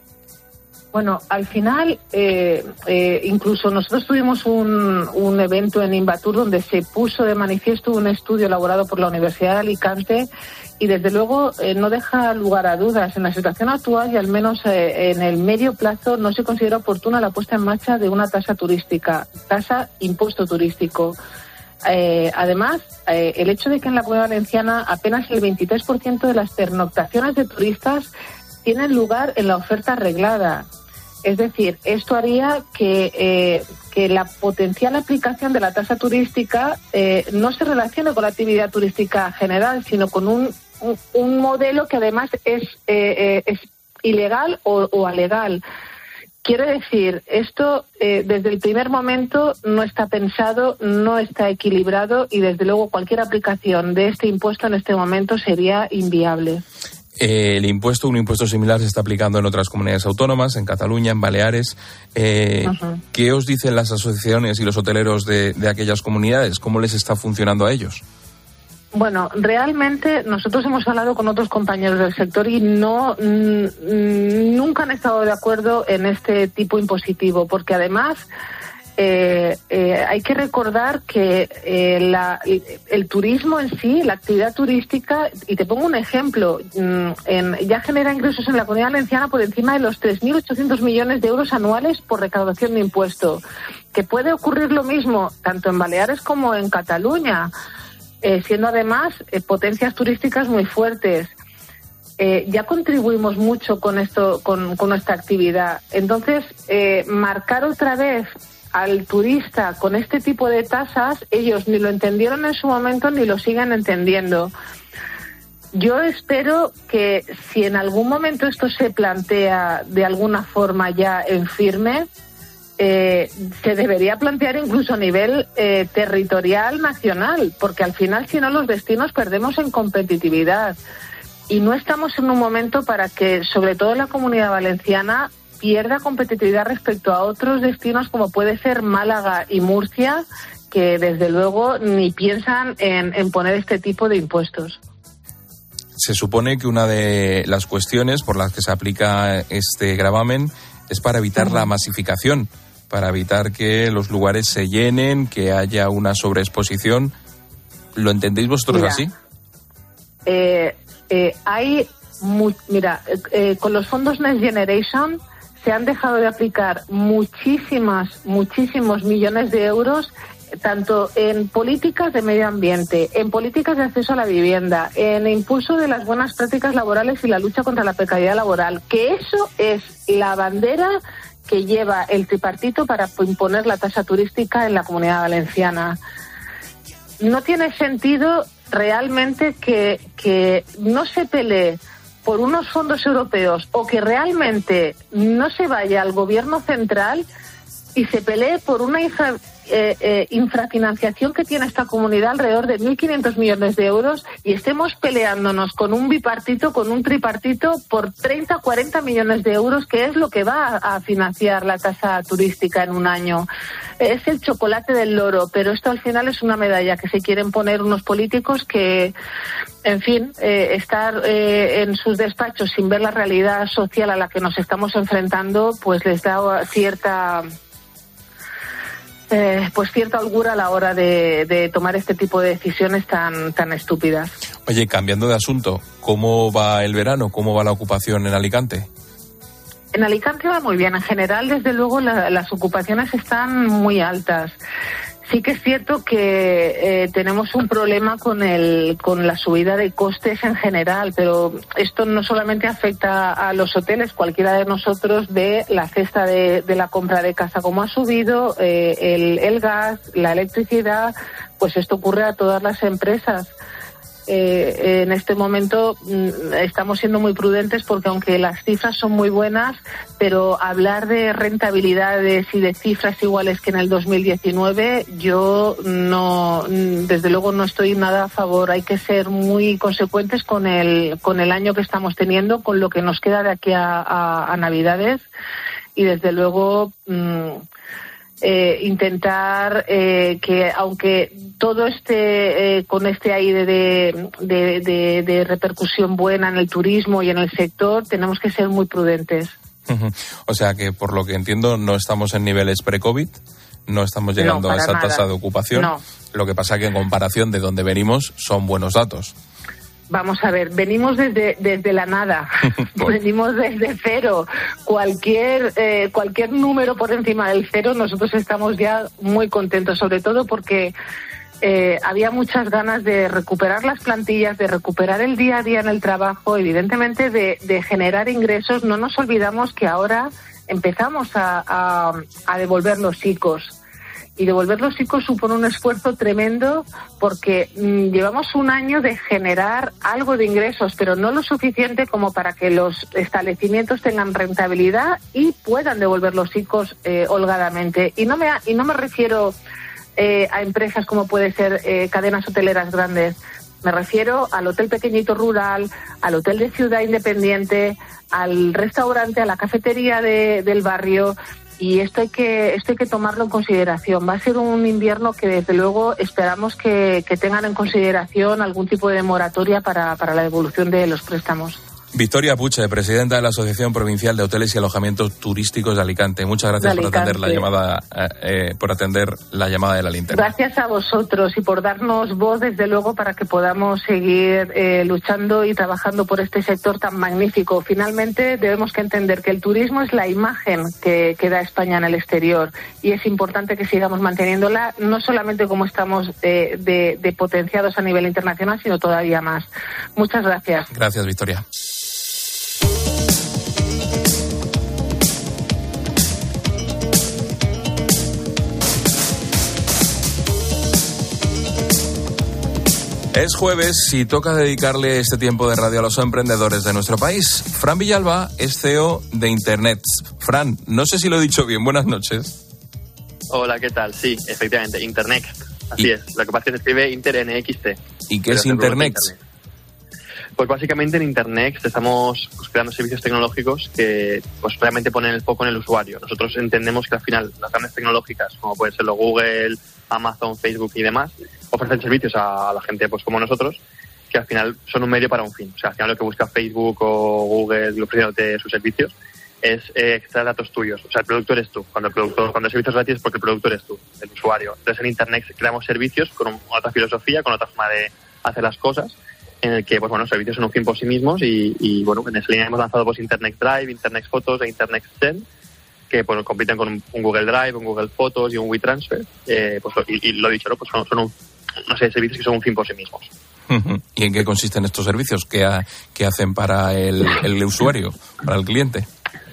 Bueno, al final, eh, eh, incluso nosotros tuvimos un, un evento en Invatur donde se puso de manifiesto un estudio elaborado por la Universidad de Alicante y desde luego eh, no deja lugar a dudas. En la situación actual y al menos eh, en el medio plazo no se considera oportuna la puesta en marcha de una tasa turística, tasa impuesto turístico. Eh, además, eh, el hecho de que en la Comunidad Valenciana apenas el veintitrés por ciento de las pernoctaciones de turistas tienen lugar en la oferta reglada. Es decir, esto haría que, eh, que la potencial aplicación de la tasa turística eh, no se relacione con la actividad turística general, sino con un, un, un modelo que además es, eh, eh, es ilegal o, o alegal. Quiero decir, esto eh, desde el primer momento no está pensado, no está equilibrado y desde luego cualquier aplicación de este impuesto en este momento sería inviable. Eh, el impuesto, un impuesto similar se está aplicando en otras comunidades autónomas, en Cataluña, en Baleares. Eh, uh-huh. ¿Qué os dicen las asociaciones y los hoteleros de, de aquellas comunidades? ¿Cómo les está funcionando a ellos? Bueno, realmente nosotros hemos hablado con otros compañeros del sector y no n- nunca han estado de acuerdo en este tipo impositivo, porque además Eh, eh, hay que recordar que eh, la, el turismo en sí, la actividad turística, y te pongo un ejemplo, en, ya genera ingresos en la Comunidad Valenciana por encima de los tres mil ochocientos millones de euros anuales por recaudación de impuesto. Que puede ocurrir lo mismo tanto en Baleares como en Cataluña, eh, siendo además eh, potencias turísticas muy fuertes. Eh, ya contribuimos mucho con esto, con, con nuestra actividad. Entonces, eh, marcar otra vez al turista con este tipo de tasas, ellos ni lo entendieron en su momento ni lo siguen entendiendo. Yo espero que si en algún momento esto se plantea de alguna forma ya en firme, eh, se debería plantear incluso a nivel eh, territorial, nacional, porque al final si no los destinos perdemos en competitividad y no estamos en un momento para que, sobre todo en la Comunidad Valenciana, pierda competitividad respecto a otros destinos como puede ser Málaga y Murcia, que desde luego ni piensan en, en poner este tipo de impuestos. Se supone que una de las cuestiones por las que se aplica este gravamen es para evitar uh-huh. la masificación, para evitar que los lugares se llenen, que haya una sobreexposición. ¿Lo entendéis vosotros mira, así? Eh, eh, hay, mu- mira, eh, con los fondos Next Generation se han dejado de aplicar muchísimas, muchísimos millones de euros, tanto en políticas de medio ambiente, en políticas de acceso a la vivienda, en impulso de las buenas prácticas laborales y la lucha contra la precariedad laboral, que eso es la bandera que lleva el tripartito para imponer la tasa turística en la Comunidad Valenciana. No tiene sentido realmente que, que no se pelee por unos fondos europeos o que realmente no se vaya al gobierno central y se pelee por una infra, eh, eh, infrafinanciación que tiene esta comunidad alrededor de mil quinientos millones de euros y estemos peleándonos con un bipartito, con un tripartito por treinta, cuarenta millones de euros, que es lo que va a, a financiar la tasa turística en un año. Es el chocolate del loro, pero esto al final es una medalla que se quieren poner unos políticos que, en fin, eh, estar eh, en sus despachos sin ver la realidad social a la que nos estamos enfrentando, pues les da cierta... Eh, pues cierta holgura a la hora de, de tomar este tipo de decisiones tan, tan estúpidas. Oye, cambiando de asunto, ¿cómo va el verano? ¿Cómo va la ocupación en Alicante? En Alicante va muy bien. En general, desde luego, la, las ocupaciones están muy altas. Sí que es cierto que eh, tenemos un problema con el con la subida de costes en general, pero esto no solamente afecta a los hoteles. Cualquiera de nosotros ve la cesta de, de la compra de casa como ha subido, eh, el, el gas, la electricidad, pues esto ocurre a todas las empresas. Eh, en este momento mm, estamos siendo muy prudentes porque aunque las cifras son muy buenas, pero hablar de rentabilidades y de cifras iguales que en el dos mil diecinueve, yo no, desde luego no estoy nada a favor. Hay que ser muy consecuentes con el con el año que estamos teniendo, con lo que nos queda de aquí a, a, a Navidades, y desde luego mm, Eh, intentar eh, que aunque todo esté eh, con este aire de, de, de, de repercusión buena en el turismo y en el sector, tenemos que ser muy prudentes. Uh-huh. O sea que, por lo que entiendo, no estamos en niveles pre-COVID, no estamos llegando no, a esa nada. tasa de ocupación. No. Lo que pasa que en comparación de donde venimos son buenos datos. Vamos a ver, venimos desde desde la nada, venimos desde cero. Cualquier eh, cualquier número por encima del cero, nosotros estamos ya muy contentos, sobre todo porque eh, había muchas ganas de recuperar las plantillas, de recuperar el día a día en el trabajo, evidentemente de, de generar ingresos. No nos olvidamos que ahora empezamos a, a, a devolver los I C Os. Y devolver los I C Os supone un esfuerzo tremendo porque mmm, llevamos un año de generar algo de ingresos, pero no lo suficiente como para que los establecimientos tengan rentabilidad y puedan devolver los I C Os eh, holgadamente. Y no me y no me refiero eh, a empresas como puede ser eh, cadenas hoteleras grandes. Me refiero al hotel pequeñito rural, al hotel de ciudad independiente, al restaurante, a la cafetería de, del barrio. Y esto hay que esto hay que tomarlo en consideración. Va a ser un invierno que desde luego esperamos que, que tengan en consideración algún tipo de moratoria para, para la devolución de los préstamos. Victoria Puche, presidenta de la Asociación Provincial de Hoteles y Alojamientos Turísticos de Alicante. Muchas gracias por atender la llamada eh, por atender la llamada de la linterna. Gracias a vosotros y por darnos voz, desde luego, para que podamos seguir eh, luchando y trabajando por este sector tan magnífico. Finalmente, debemos que entender que el turismo es la imagen que, que da España en el exterior y es importante que sigamos manteniéndola, no solamente como estamos eh, de, de potenciados a nivel internacional, sino todavía más. Muchas gracias. Gracias, Victoria. Es jueves y toca dedicarle este tiempo de radio a los emprendedores de nuestro país. Fran Villalba es C E O de Internet. Fran, no sé si lo he dicho bien. Buenas noches. Hola, ¿qué tal? Sí, efectivamente, Internet. Así ¿Y? es. Lo que pasa es que se escribe Inter N X T. ¿Y qué es Internet? Pues básicamente en Internet estamos pues, creando servicios tecnológicos que pues realmente ponen el foco en el usuario. Nosotros entendemos que al final las grandes tecnológicas, como pueden ser los Google, Amazon, Facebook y demás, ofrecen servicios a la gente pues como nosotros, que al final son un medio para un fin. O sea, al final lo que busca Facebook o Google ofreciéndote sus servicios es eh, extraer datos tuyos. O sea, el producto eres tú. Cuando el producto, cuando el servicio es gratis es porque el producto eres tú, el usuario. Entonces en Internet creamos servicios con un, otra filosofía, con otra forma de hacer las cosas, en el que, pues bueno, servicios son un fin por sí mismos y, y bueno, en esa línea hemos lanzado pues Internet Drive, Internet Fotos e Internet Send, que pues compiten con un, un Google Drive, un Google Fotos y un WeTransfer, eh, pues y, y lo dicho, ¿no? Pues son, son un, no sé, servicios que son un fin por sí mismos. Uh-huh. ¿Y en qué consisten estos servicios? ¿Qué, ha, qué hacen para el, el usuario, para el cliente?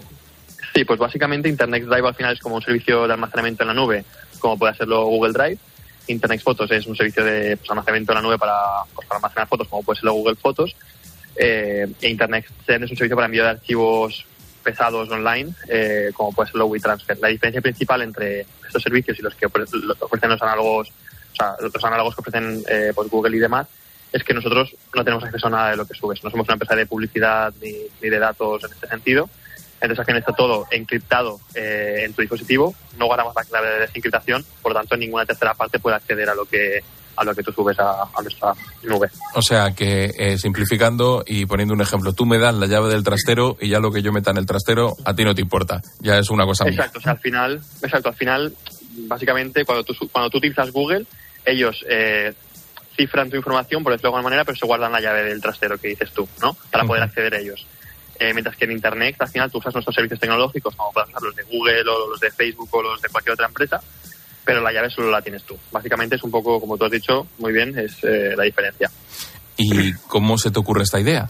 Sí, pues básicamente Internet Drive al final es como un servicio de almacenamiento en la nube, como puede hacerlo Google Drive. Internet Fotos es un servicio de pues, almacenamiento en la nube para, pues, para almacenar fotos, como puede ser Google Fotos. Eh, e Internet Send es un servicio para envío de archivos pesados online, eh, como puede ser WeTransfer. La diferencia principal entre estos servicios y los que ofrecen los análogos, o sea, los análogos que ofrecen eh, pues Google y demás, es que nosotros no tenemos acceso a nada de lo que subes. No somos una empresa de publicidad ni, ni de datos en este sentido. Entonces aquí está todo encriptado eh, en tu dispositivo, no guardamos la clave de desencriptación, por lo tanto ninguna tercera parte puede acceder a lo que a lo que tú subes a, a nuestra nube. O sea que eh, simplificando y poniendo un ejemplo, tú me das la llave del trastero y ya lo que yo meta en el trastero a ti no te importa, ya es una cosa mía. Exacto, o sea, al final, exacto, al final básicamente cuando tú cuando tú utilizas Google, ellos eh, cifran tu información, por decirlo de alguna manera, pero se guardan la llave del trastero que dices tú, ¿no? Para poder acceder a ellos. Eh, mientras que en Internet, al final, tú usas nuestros servicios tecnológicos, como puedas usar los de Google o los de Facebook o los de cualquier otra empresa, pero la llave solo la tienes tú. Básicamente es un poco, como tú has dicho, muy bien, es eh, la diferencia. ¿Y cómo se te ocurre esta idea?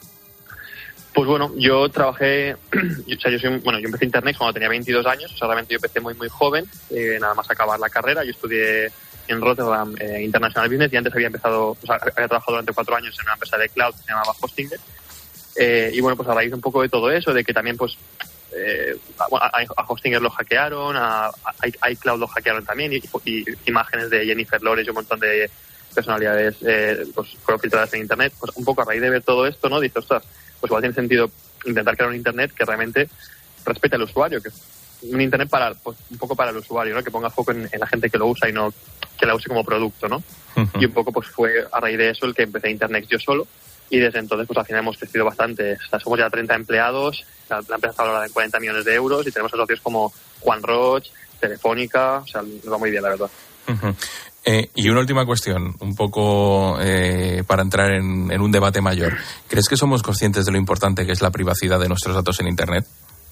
Pues bueno, yo trabajé, yo, o sea, yo soy, bueno, yo empecé Internet cuando tenía veintidós años, o sea, realmente yo empecé muy, muy joven, eh, nada más acabar la carrera. Yo estudié en Rotterdam eh, International Business y antes había empezado, o sea, había trabajado durante cuatro años en una empresa de cloud que se llamaba Hostinger. Eh, y bueno, pues a raíz un poco de todo eso, de que también pues eh, a, a Hostinger lo hackearon, a, a iCloud lo hackearon también, y, y imágenes de Jennifer Lawrence y un montón de personalidades eh, pues fueron filtradas en Internet. Pues un poco a raíz de ver todo esto, ¿no? Dices, ostras, pues igual tiene sentido intentar crear un Internet que realmente respete al usuario, que un Internet para, pues, un poco para el usuario, ¿no? Que ponga foco en, en la gente que lo usa y no que la use como producto, ¿no? Uh-huh. Y un poco pues fue a raíz de eso el que empecé Internet yo solo, y desde entonces pues al final hemos crecido bastante. O sea, somos ya treinta empleados, la, la empresa está valorada en cuarenta millones de euros y tenemos socios como Juan Roch, Telefónica, o sea, nos va muy bien, la verdad. Uh-huh. Eh, y una última cuestión, un poco eh, para entrar en, en un debate mayor. ¿Crees que somos conscientes de lo importante que es la privacidad de nuestros datos en Internet?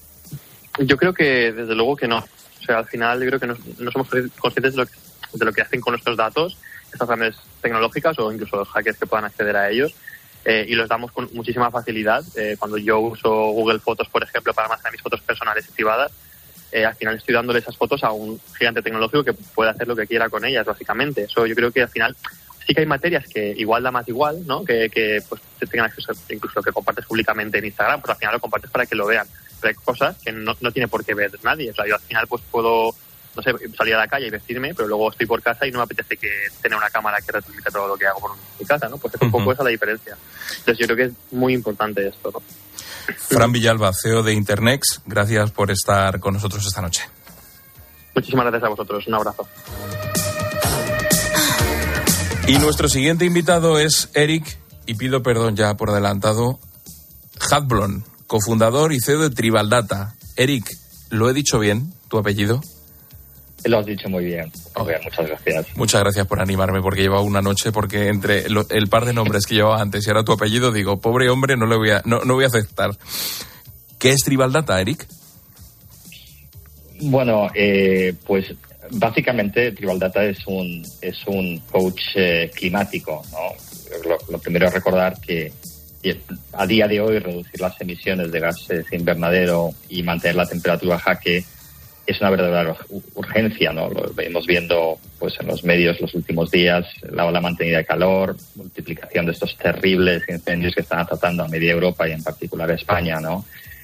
Yo creo que desde luego que no. O sea, al final yo creo que no, no somos conscientes de lo que, de lo que hacen con nuestros datos estas grandes tecnológicas o incluso los hackers que puedan acceder a ellos, eh, y los damos con muchísima facilidad. Eh, cuando yo uso Google Fotos, por ejemplo, para almacenar mis fotos personales y privadas, Eh, al final estoy dándole esas fotos a un gigante tecnológico que puede hacer lo que quiera con ellas, básicamente. Eso yo creo que al final sí que hay materias que igual da más igual, ¿no? Que, que pues tengan acceso, incluso lo que compartes públicamente en Instagram, pero al final lo compartes para que lo vean. Pero hay cosas que no, no tiene por qué ver nadie. O sea, yo al final pues puedo, no sé, salir a la calle y vestirme, pero luego estoy por casa y no me apetece que tener una cámara que retransmite todo lo que hago por mi casa, ¿no? Pues es un poco esa la diferencia. Entonces yo creo que es muy importante esto, ¿no? Fran Villalba, C E O de Internex, gracias por estar con nosotros esta noche. Muchísimas gracias a vosotros, un abrazo. Y nuestro siguiente invitado es Eric, y pido perdón ya por adelantado, Hadblom, cofundador y C E O de Tribal Data. Eric, ¿lo he dicho bien, tu apellido? Lo has dicho muy bien. Oh. Bien, muchas gracias. Muchas gracias por animarme, porque llevaba una noche, porque entre lo, el par de nombres que llevaba antes y ahora tu apellido, digo, pobre hombre, no le voy a, no, no voy a aceptar. ¿Qué es Tribal Data, Eric? Bueno, eh, pues básicamente Tribal Data es un es un coach eh, climático, ¿no? Lo, lo primero es recordar que a día de hoy reducir las emisiones de gases invernadero y mantener la temperatura a jaque es una verdadera urgencia, ¿no? Lo venimos viendo pues en los medios los últimos días, la ola mantenida de calor, multiplicación de estos terribles incendios que están azotando a media Europa y en particular a España, ¿no?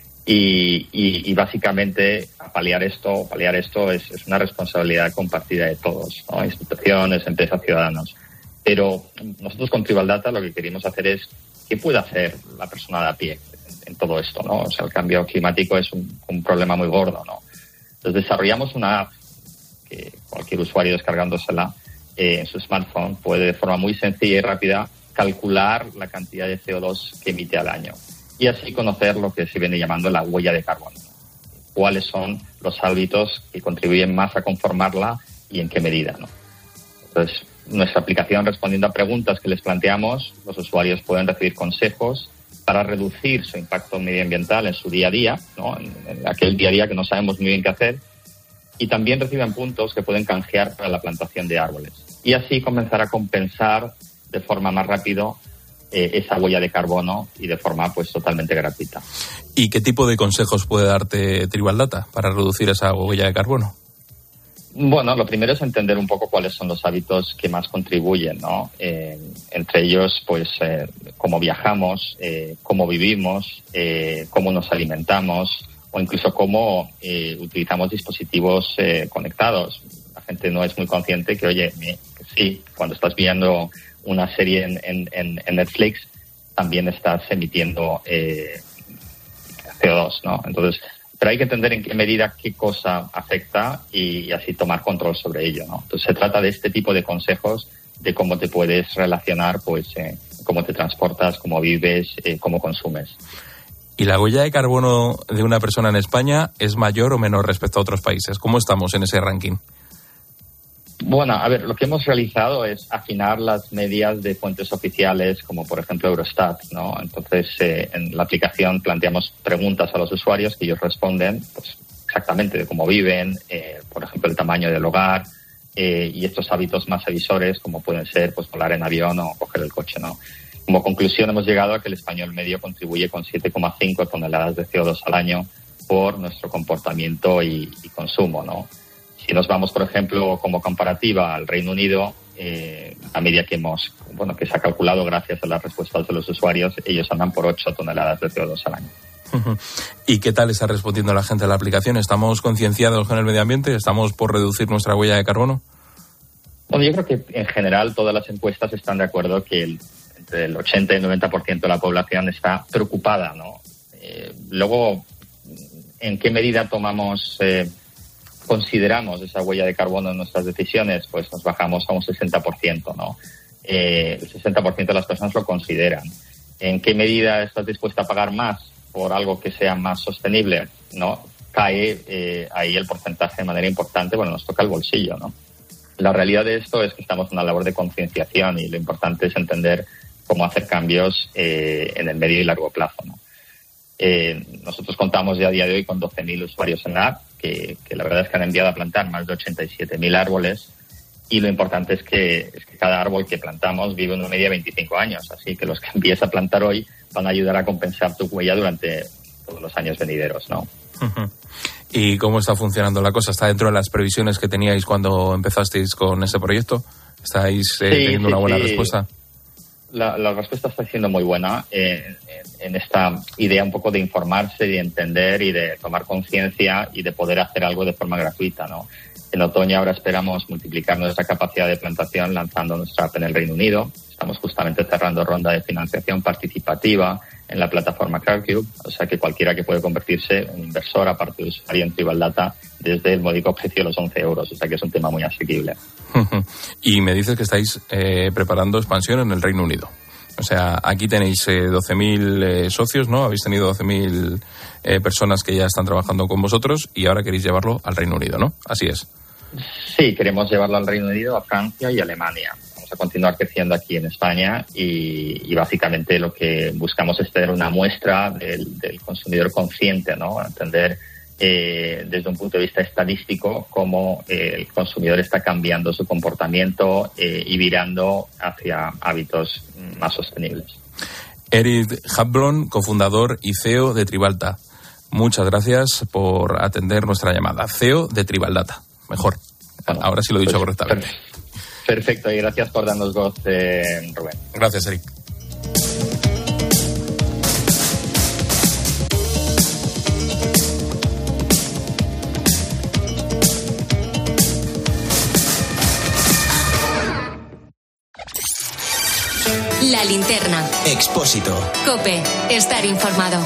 Y, y, y básicamente a paliar esto, paliar esto es, es una responsabilidad compartida de todos, ¿no? Instituciones, empresas, ciudadanos. Pero nosotros con Tribal Data lo que queremos hacer es qué puede hacer la persona de a pie en, en todo esto, ¿no? O sea, el cambio climático es un, un problema muy gordo, ¿no? Entonces desarrollamos una app que cualquier usuario descargándosela eh, en su smartphone puede de forma muy sencilla y rápida calcular la cantidad de C O dos que emite al año y así conocer lo que se viene llamando la huella de carbono. Cuáles son los hábitos que contribuyen más a conformarla y en qué medida, ¿no? Entonces, nuestra aplicación, respondiendo a preguntas que les planteamos, los usuarios pueden recibir consejos para reducir su impacto medioambiental en su día a día, ¿no? En, en aquel día a día que no sabemos muy bien qué hacer, y también reciben puntos que pueden canjear para la plantación de árboles. Y así comenzar a compensar de forma más rápido eh, esa huella de carbono y de forma pues totalmente gratuita. ¿Y qué tipo de consejos puede darte Tribal Data para reducir esa huella de carbono? Bueno, lo primero es entender un poco cuáles son los hábitos que más contribuyen, ¿no? Eh, entre ellos, pues, eh, cómo viajamos, eh, cómo vivimos, eh, cómo nos alimentamos o incluso cómo eh, utilizamos dispositivos eh, conectados. La gente no es muy consciente que, oye, que sí, cuando estás viendo una serie en, en, en Netflix, también estás emitiendo eh, C O dos, ¿no? Entonces, pero hay que entender en qué medida qué cosa afecta y así tomar control sobre ello, ¿no? Entonces se trata de este tipo de consejos de cómo te puedes relacionar, pues, eh, cómo te transportas, cómo vives, eh, cómo consumes. ¿Y la huella de carbono de una persona en España es mayor o menor respecto a otros países? ¿Cómo estamos en ese ranking? Bueno, a ver, lo que hemos realizado es afinar las medias de fuentes oficiales, como por ejemplo Eurostat, ¿no? Entonces, eh, en la aplicación planteamos preguntas a los usuarios que ellos responden, pues, exactamente de cómo viven, eh, por ejemplo, el tamaño del hogar, eh, y estos hábitos más emisores, como pueden ser pues volar en avión o coger el coche, ¿no? Como conclusión hemos llegado a que el español medio contribuye con siete coma cinco toneladas de C O dos al año por nuestro comportamiento y, y consumo, ¿no? Si nos vamos, por ejemplo, como comparativa al Reino Unido, eh, a medida que hemos, bueno, que se ha calculado gracias a las respuestas de los usuarios, ellos andan por ocho toneladas de C O dos al año. ¿Y qué tal está respondiendo la gente a la aplicación? ¿Estamos concienciados con el medio ambiente? ¿Estamos por reducir nuestra huella de carbono? Bueno, yo creo que en general todas las encuestas están de acuerdo que el, entre el ochenta y el noventa por ciento de la población está preocupada, ¿no? Eh, luego, ¿en qué medida tomamos, eh, consideramos esa huella de carbono en nuestras decisiones? Pues nos bajamos a un sesenta por ciento, ¿no? Eh, el sesenta por ciento de las personas lo consideran. ¿En qué medida estás dispuesta a pagar más por algo que sea más sostenible? ¿No? Cae eh, ahí el porcentaje de manera importante, bueno, nos toca el bolsillo, ¿no? La realidad de esto es que estamos en una labor de concienciación y lo importante es entender cómo hacer cambios eh, en el medio y largo plazo, ¿no? Eh, nosotros contamos ya a día de hoy con doce mil usuarios en la app, que, que la verdad es que han enviado a plantar más de ochenta y siete mil árboles, y lo importante es que, es que cada árbol que plantamos vive una media de veinticinco años, así que los que empieces a plantar hoy van a ayudar a compensar tu huella durante todos los años venideros, ¿no? Uh-huh. ¿Y cómo está funcionando la cosa? ¿Está dentro de las previsiones que teníais cuando empezasteis con ese proyecto? ¿Estáis eh, sí, teniendo sí, una buena sí. respuesta? La, la respuesta está siendo muy buena eh, en, en esta idea un poco de informarse, de entender y de tomar conciencia y de poder hacer algo de forma gratuita, ¿no? En otoño ahora esperamos multiplicar nuestra capacidad de plantación lanzando nuestra app en el Reino Unido. Estamos justamente cerrando ronda de financiación participativa en la plataforma Crowdcube, o sea que cualquiera que puede convertirse en inversor, aparte de usuario en Tribal Data, desde el módico precio de los once euros, o sea que es un tema muy asequible. Y me dices que estáis eh, preparando expansión en el Reino Unido. O sea, aquí tenéis eh, doce mil eh, socios, ¿no? Habéis tenido doce mil eh, personas que ya están trabajando con vosotros y ahora queréis llevarlo al Reino Unido, ¿no? Así es. Sí, queremos llevarlo al Reino Unido, a Francia y a Alemania. Vamos a continuar creciendo aquí en España y, y básicamente lo que buscamos es tener una muestra del, del consumidor consciente, ¿no? Entender eh, desde un punto de vista estadístico cómo eh, el consumidor está cambiando su comportamiento eh, y virando hacia hábitos más sostenibles. Eric Hablon, cofundador y C E O de Tribalta. Muchas gracias por atender nuestra llamada. C E O de Tribaldata. Mejor. Bueno, ahora sí lo he dicho pues, correctamente. Perfecto, y gracias por darnos voz, eh, Rubén. Gracias, Eric. La linterna. Expósito. COPE. Estar informado.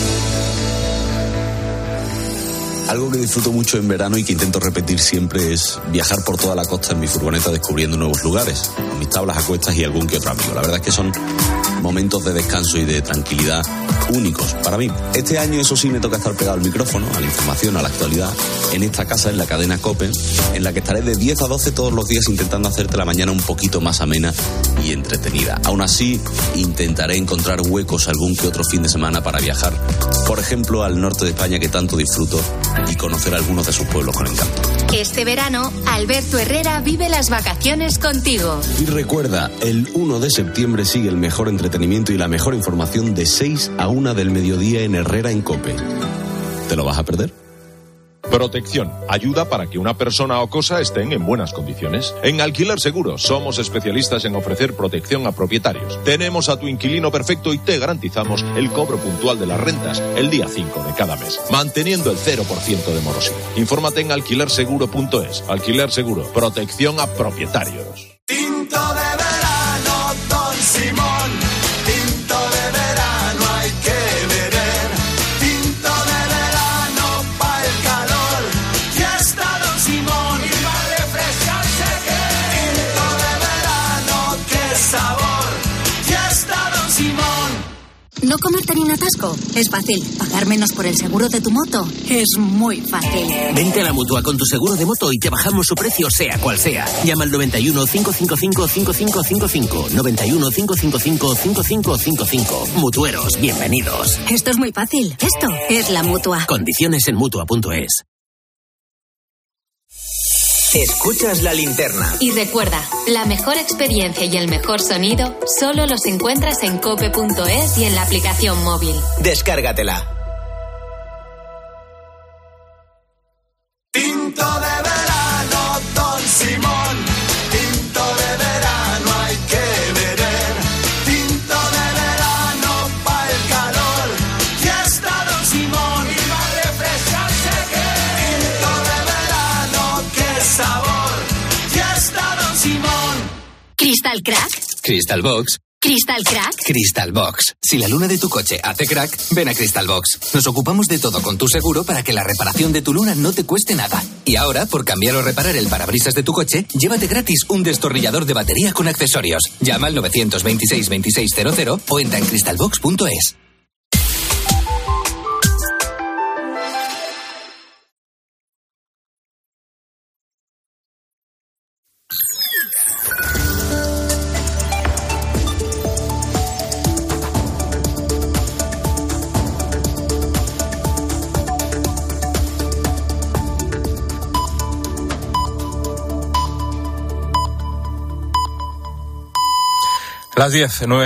Algo que disfruto mucho en verano y que intento repetir siempre es viajar por toda la costa en mi furgoneta descubriendo nuevos lugares, con mis tablas a cuestas y algún que otro amigo. La verdad es que son momentos de descanso y de tranquilidad únicos para mí. Este año, eso sí, me toca estar pegado al micrófono, a la información, a la actualidad, en esta casa, en la cadena COPE, en la que estaré de diez a doce todos los días intentando hacerte la mañana un poquito más amena y entretenida. Aún así, intentaré encontrar huecos algún que otro fin de semana para viajar, por ejemplo, al norte de España, que tanto disfruto, y conocer algunos de sus pueblos con encanto. Este verano, Alberto Herrera vive las vacaciones contigo. Y recuerda, el uno de septiembre sigue el mejor entretenimiento y la mejor información de seis a una del mediodía en Herrera en COPE. ¿Te lo vas a perder? Protección. Ayuda para que una persona o cosa estén en buenas condiciones. En Alquiler Seguro somos especialistas en ofrecer protección a propietarios. Tenemos a tu inquilino perfecto y te garantizamos el cobro puntual de las rentas el día cinco de cada mes, manteniendo el cero por ciento de morosidad. Infórmate en alquiler seguro punto es. Alquiler Seguro. Protección a propietarios. Tinto de verano, Don Simón. Tinto de verano hay que beber. Tinto de verano pa' el calor. Ya está Don Simón y va a refrescarse que. Tinto de verano, qué sabor. Ya está Don Simón. ¿No comerte ni un atasco? Es fácil. ¿Pagar menos por el seguro de tu moto? Es muy fácil. Vente a la Mutua con tu seguro de moto y te bajamos su precio sea cual sea. Llama al noventa y uno, cinco cinco cinco, cinco cinco cinco cinco. noventa y uno, cinco cinco cinco, cinco cinco cinco cinco. Mutueros, bienvenidos. Esto es muy fácil. Esto es la Mutua. Condiciones en Mutua punto es. Escuchas La Linterna. Y recuerda, la mejor experiencia y el mejor sonido solo los encuentras en cope punto es y en la aplicación móvil. Descárgatela. Tinto de verano, Don Simón. Tinto de verano hay que beber. Tinto de verano pa' el calor. Ya está Don Simón y va a refrescarse que. Tinto de verano, qué sabor. Ya está Don Simón. ¿Crystal Crack? Crystal Box. ¿Crystal Crack? Crystal Box. Si la luna de tu coche hace crack, ven a Crystal Box. Nos ocupamos de todo con tu seguro para que la reparación de tu luna no te cueste nada. Y ahora, por cambiar o reparar el parabrisas de tu coche, llévate gratis un destornillador de batería con accesorios. Llama al nueve dos seis, veintiséis cero cero o entra en crystal box punto es. Las diez, nueve.